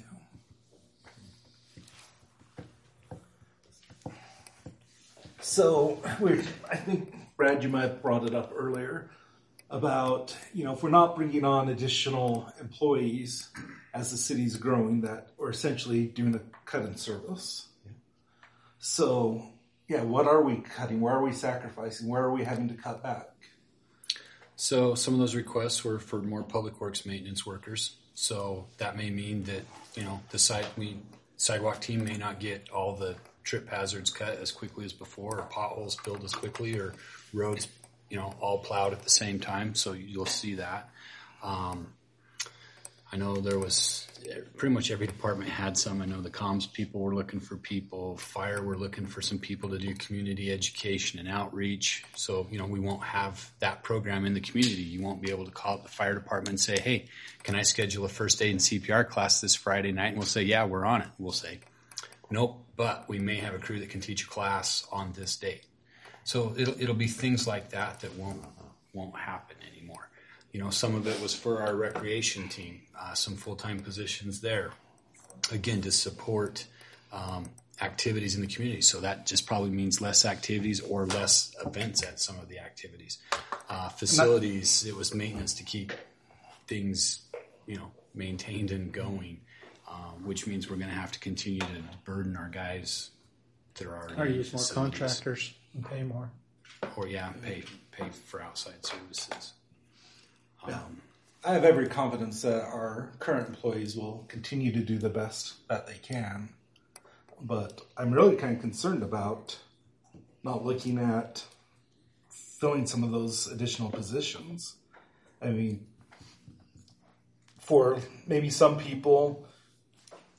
So we, I think Brad, you might have brought it up earlier about, you know, if we're not bringing on additional employees as the city's growing, that we're essentially doing a cut in service. Yeah. So, yeah, what are we cutting? Where are we sacrificing? Where are we having to cut back? So some of those requests were for more public works maintenance workers. So that may mean that, you know, the side we sidewalk team may not get all the trip hazards cut as quickly as before, or potholes filled as quickly, or roads, you know, all plowed at the same time. So you'll see that. Um, I know there was pretty much every department had some. I know the comms people were looking for people. Fire were looking for some people to do community education and outreach. So, you know, we won't have that program in the community. You won't be able to call up the fire department and say, hey, can I schedule a first aid and C P R class this Friday night? And we'll say, yeah, we're on it. We'll say, nope, but we may have a crew that can teach a class on this date. So it'll, it'll be things like that that won't, won't happen anymore. You know, some of it was for our recreation team, uh, some full-time positions there, again, to support um, activities in the community. So that just probably means less activities or less events at some of the activities. Uh, facilities, it was maintenance to keep things, you know, maintained and going, uh, which means we're going to have to continue to burden our guys that are already Or in use more facilities. contractors and pay more. Or, yeah, pay, pay for outside services. Um, I have every confidence that our current employees will continue to do the best that they can. But I'm really kind of concerned about not looking at filling some of those additional positions. I mean, for maybe some people,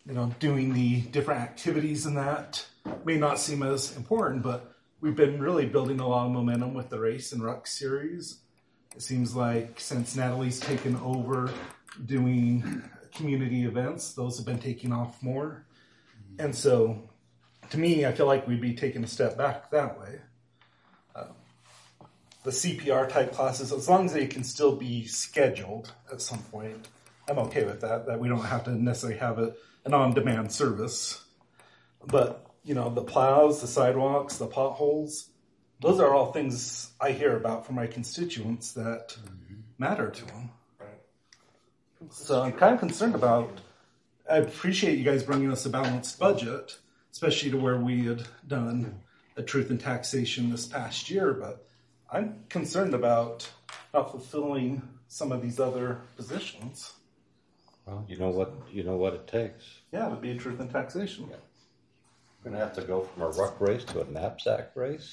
you know, doing the different activities and that may not seem as important, but we've been really building a lot of momentum with the Race and Ruck series. It seems like since Natalie's taken over doing community events, those have been taking off more. And so, to me, I feel like we'd be taking a step back that way. Uh, the C P R type classes, as long as they can still be scheduled at some point, I'm okay with that, that we don't have to necessarily have a, an on-demand service. But, you know, the plows, the sidewalks, the potholes, those are all things I hear about from my constituents that mm-hmm. matter to them. Right. So I'm kind of concerned about, I appreciate you guys bringing us a balanced budget, especially to where we had done a truth in taxation this past year, but I'm concerned about not fulfilling some of these other positions. Well, you know what you know what it takes. Yeah, it would be a truth in taxation. Yeah. We're going to have to go from a ruck race to a knapsack race?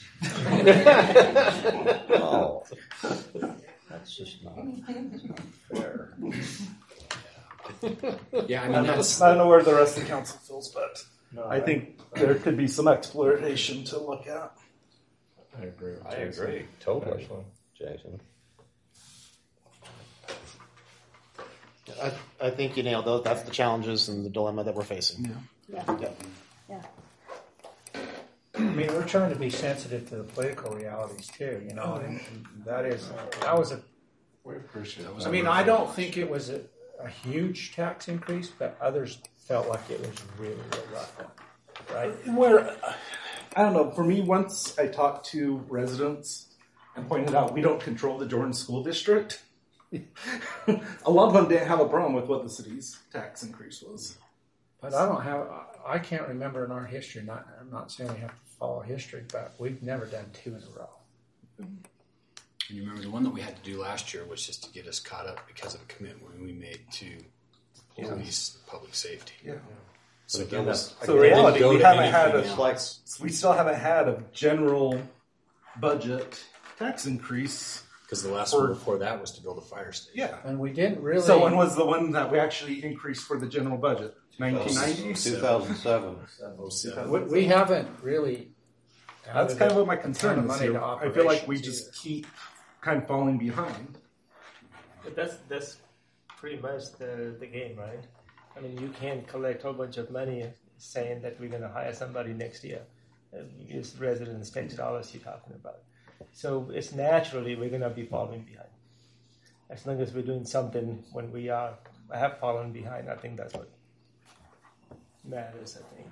No. That's just not, that's not fair. Yeah, I mean, I, that's, I don't know where the rest of the council feels, but No, I think there could be some exploration to look at. I agree. With I Jason. agree, totally, Actually. Jason. I, I think you nailed those. That's the challenges and the dilemma that we're facing. Yeah. Yeah. Yeah. Yeah. I mean, we're trying to be sensitive to the political realities too, you know, and, and that is, that was a, We appreciate I mean, I don't think it was a, a huge tax increase, but others felt like it was really, really rough one, right? Where, I don't know, for me, once I talked to residents and pointed out we don't control the Jordan School District, a lot of them didn't have a problem with what the city's tax increase was. But I don't have, I can't remember in our history, not, I'm not saying we have to follow history, but we've never done two in a row. And you remember the one that we had to do last year was just to get us caught up because of a commitment we made to police, yeah. public safety. Yeah. So, But again, was, so reality, we haven't had a, like, we still haven't had a general budget tax increase. Because the last one before that was to build a fire station. Yeah. And we didn't really. So when was the one that we actually increased for the general budget? nineteen ninety? two thousand seven. We, we haven't really. That's kind of what my concern is money here. to I feel like we operations just either. keep kind of falling behind. But that's that's pretty much the, the game, right? I mean, you can't collect a whole bunch of money saying that we're going to hire somebody next year. It's residents' tax dollars you're talking about. So it's naturally we're going to be falling behind. As long as we're doing something when we are have fallen behind, I think that's what matters, I think.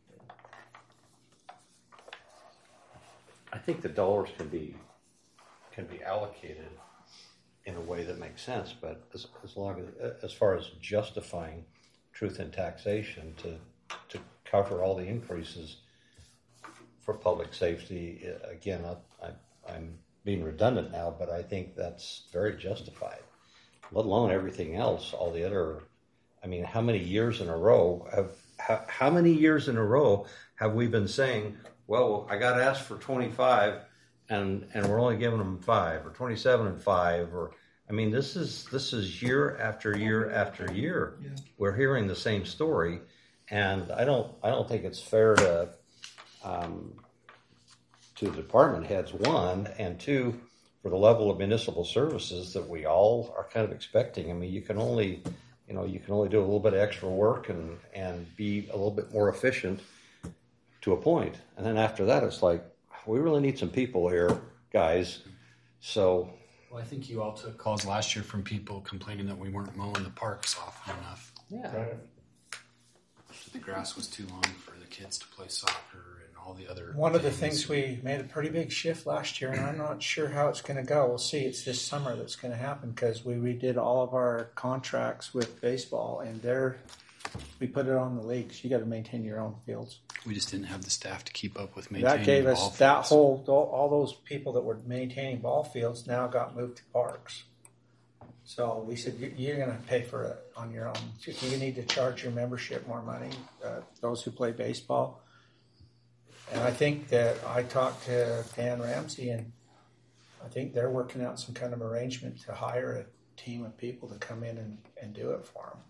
I think the dollars can be can be allocated in a way that makes sense, but as, as long as as far as justifying truth in taxation to to cover all the increases for public safety, again, I, I, I'm being redundant now, but I think that's very justified. Let alone everything else, all the other. I mean, how many years in a row have how, how many years in a row have we been saying, well, I got asked for twenty-five, and and we're only giving them five, or twenty-seven and five, or I mean, this is this is year after year after year. Yeah. We're hearing the same story, and I don't I don't think it's fair to um, to the department heads, one, and two, for the level of municipal services that we all are kind of expecting. I mean, you can only you know you can only do a little bit of extra work and and be a little bit more efficient to a point. And then after that, it's like, we really need some people here, guys. So. Well, I think you all took calls last year from people complaining that we weren't mowing the parks often enough. Yeah. Right. The grass was too long for the kids to play soccer and all the other One of the things. things we made a pretty big shift last year, and I'm not sure how it's going to go. We'll see. It's this summer that's going to happen because we redid all of our contracts with baseball, and they're we put it on the leagues. You got to maintain your own fields. We just didn't have the staff to keep up with maintaining That gave ball us fields. that whole all those people that were maintaining ball fields now got moved to parks. So we said you're going to pay for it on your own. You need to charge your membership more money. Uh, those who play baseball, and I think that I talked to Dan Ramsey, and I think they're working out some kind of arrangement to hire a team of people to come in and, and do it for them.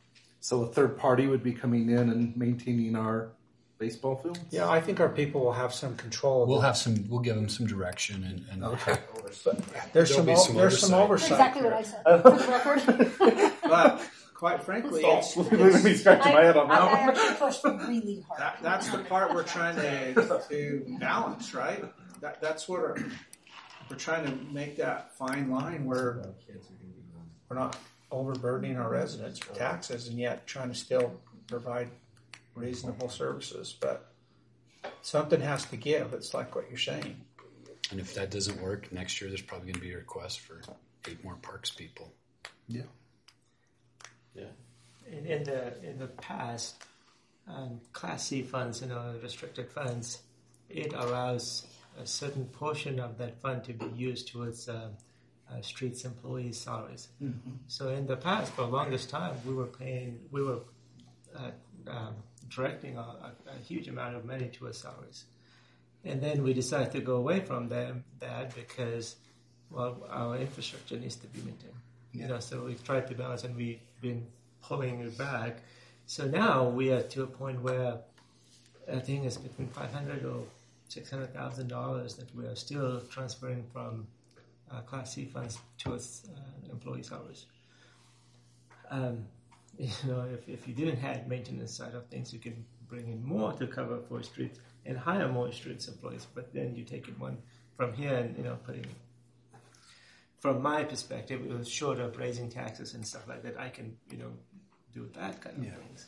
So a third party would be coming in and maintaining our baseball fields? Yeah, I think our people will have some control. Of We'll it. have some. We'll give them some direction and. and Okay. But there's some, be o- some there's some oversight. Exactly what there. I said. For the record. But quite frankly, it's, Let me scratch my head on I, that I one. actually pushed really hard. that, that's the part we're trying to, to balance, right? That, that's what our, we're trying to make that fine line where we're not overburdening our residents with taxes and yet trying to still provide reasonable services. But something has to give. It's like what you're saying. And if that doesn't work next year, there's probably going to be a request for eight more parks people. Yeah. Yeah. In, in the in the past, um, Class C funds, you know, restricted funds, it allows a certain portion of that fund to be used towards uh, uh, streets employees' salaries. Mm-hmm. So in the past, for the longest time, we were paying, we were uh, um, directing a, a, a huge amount of money towards salaries. And then we decided to go away from them, that because, well, our infrastructure needs to be maintained. Yeah. You know, so we've tried to balance, and we've been pulling it back. So now we are to a point where I think it's between five hundred or six hundred thousand dollars that we are still transferring from uh, Class C funds towards uh, employee salaries. Um, you know, if, if you didn't have maintenance side of things, you can bring in more to cover for streets and hire more streets employees. But then you take it one from here and, you know, putting. From my perspective, it was short of raising taxes and stuff like that. I can, you know, do that kind of Yeah. things.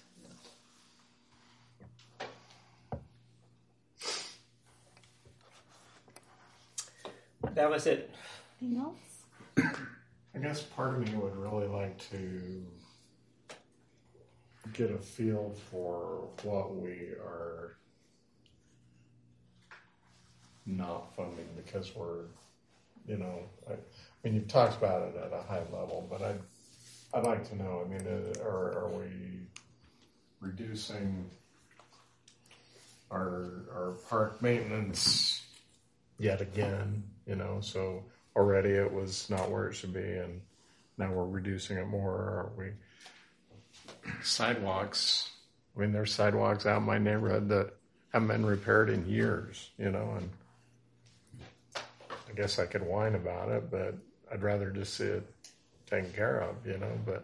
That was it. Anything else? I guess part of me would really like to get a feel for what we are not funding because we're, you know, I, I mean, you've talked about it at a high level, but I'd, I'd like to know, I mean, uh, are, are we reducing our, our park maintenance yet again, you know, so already it was not where it should be and now we're reducing it more. Are we sidewalks? I mean, there's sidewalks out in my neighborhood that haven't been repaired in years, you know, and I guess I could whine about it, but I'd rather just see it taken care of, you know, but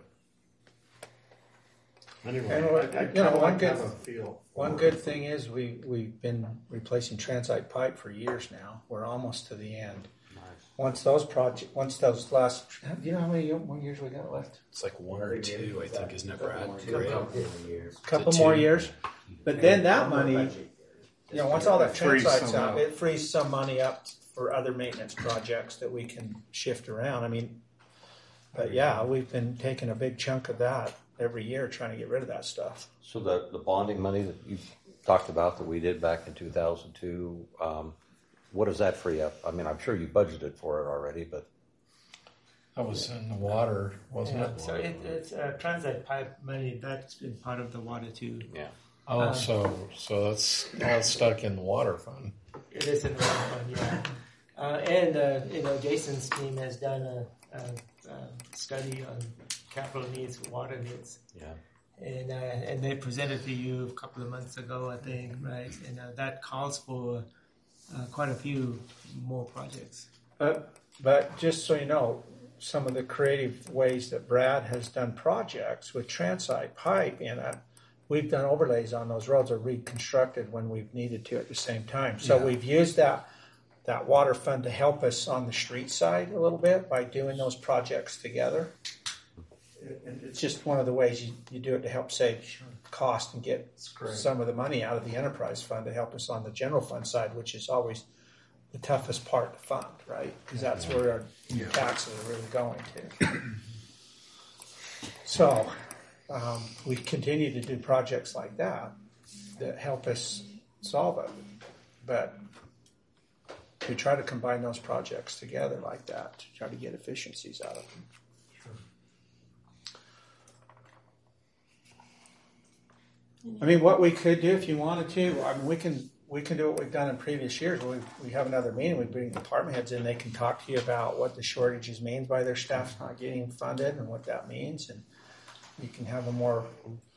anyway, And I, what- I you know, kind of one like to good- have a feel. One good thing is we, we've been replacing transite pipe for years now. We're almost to the end. Nice. Once those project, once those last, do you know how many more years we got left? It's like one or two, I think, isn't it, Brad? A couple more years. But then that money, you know, once all that Frees transite's some out, up. it frees some money up for other maintenance projects that we can shift around. I mean, but yeah, we've been taking a big chunk of that every year trying to get rid of that stuff. So the, the bonding money that you talked about that we did back in two thousand two, um, what does that free up? I mean, I'm sure you budgeted for it already, but That was in the water, wasn't Yeah, it? so it, it's uh, transit pipe money that's been part of the water too. Yeah. Oh, Um, so so that's all stuck in the water fund. It is in the water fund, yeah. Uh, and uh, you know, Jason's team has done a, a, a study on capital needs, water needs. Yeah. And uh, and they presented to you a couple of months ago, I think, right? And uh, that calls for uh, quite a few more projects. But, but just so you know, some of the creative ways that Brad has done projects with transite pipe in it, we've done overlays on those roads or reconstructed when we've needed to at the same time. So Yeah. we've used that that water fund to help us on the street side a little bit by doing those projects together. It- It's just one of the ways you, you do it to help save cost and get some of the money out of the enterprise fund to help us on the general fund side, which is always the toughest part to fund, right? Because that's where our Yeah. taxes are really going to. So um, we continue to do projects like that that help us solve it. But we try to combine those projects together like that to try to get efficiencies out of them. I mean, what we could do if you wanted to, I mean, we can we can do what we've done in previous years. We we have another meeting. We bring department heads in. They can talk to you about what the shortages means by their staff not getting funded and what that means, and you can have a more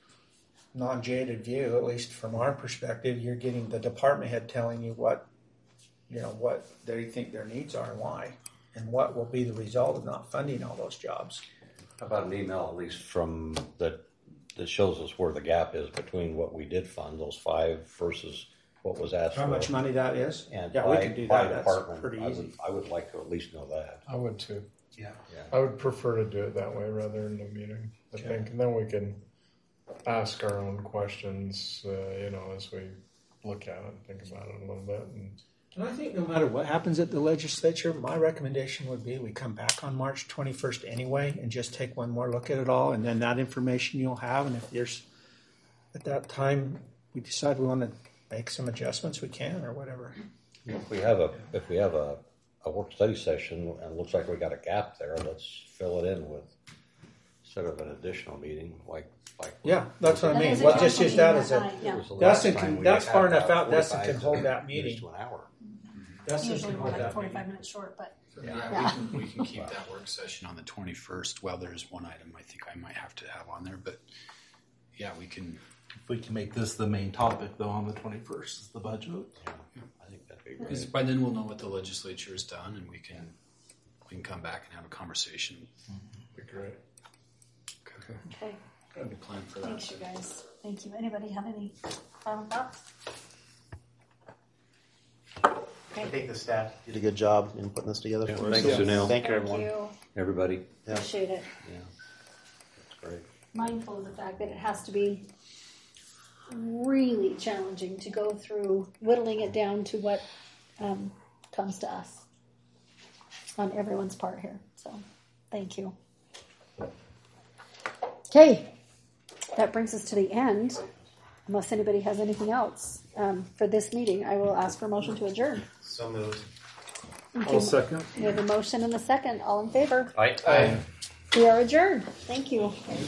non-jaded view, at least from our perspective, you're getting the department head telling you what, you know, what they think their needs are and why, and what will be the result of not funding all those jobs. How about an email, at least from that, that shows us where the gap is between what we did fund, those five, versus what was asked How for. much money that is? And yeah, by, we can do by that. That's department, pretty I easy. would, I would like to at least know that. I would too. Yeah. Yeah. I would prefer to do it that way rather than a meeting, I Okay. think. And then we can ask our own questions, uh, you know, as we look at it and think about it a little bit. And And I think no matter what happens at the legislature, my recommendation would be we come back on March twenty-first anyway and just take one more look at it all, and then that information you'll have. And if there's, at that time, we decide we want to make some adjustments, we can, or whatever. If we have a, if we have a, a work study session and it looks like we got a gap there, let's fill it in with, instead of an additional meeting, like, like. Yeah, that's what I That mean. is a Well, just council use that meeting as that a, night, yeah. It was the Dustin last time can, we that's had far enough that out, Dustin can forty-five hold that minutes meeting. to an hour. Dustin Usually can more hold like that forty-five meeting. minutes short, but Yeah, Yeah. We, can, we can keep that work session on the twenty-first. Well, there's one item I think I might have to have on there, but yeah, we can. If we can make this the main topic, though, on the twenty-first is the budget. I think that'd be great. Because by then we'll know what the legislature has done, and we can we can come back and have a conversation. be great. Okay. okay. Got a plan for that. Thanks, you guys. Thank you. Anybody have any final thoughts? I think the staff did a good job in putting this together Yeah, for us. thanks, So Sunil. Thank you, Thank everyone. you. Everybody. Yeah. Appreciate it. Yeah. That's great. Mindful of the fact that it has to be really challenging to go through whittling it down to what um, comes to us on everyone's part here. So, thank you. Okay, that brings us to the end. Unless anybody has anything else um, for this meeting, I will ask for a motion to adjourn. So moved. Thank I'll you. second. We have a motion and a second. All in favor? Aye. Aye. We are adjourned. Thank you.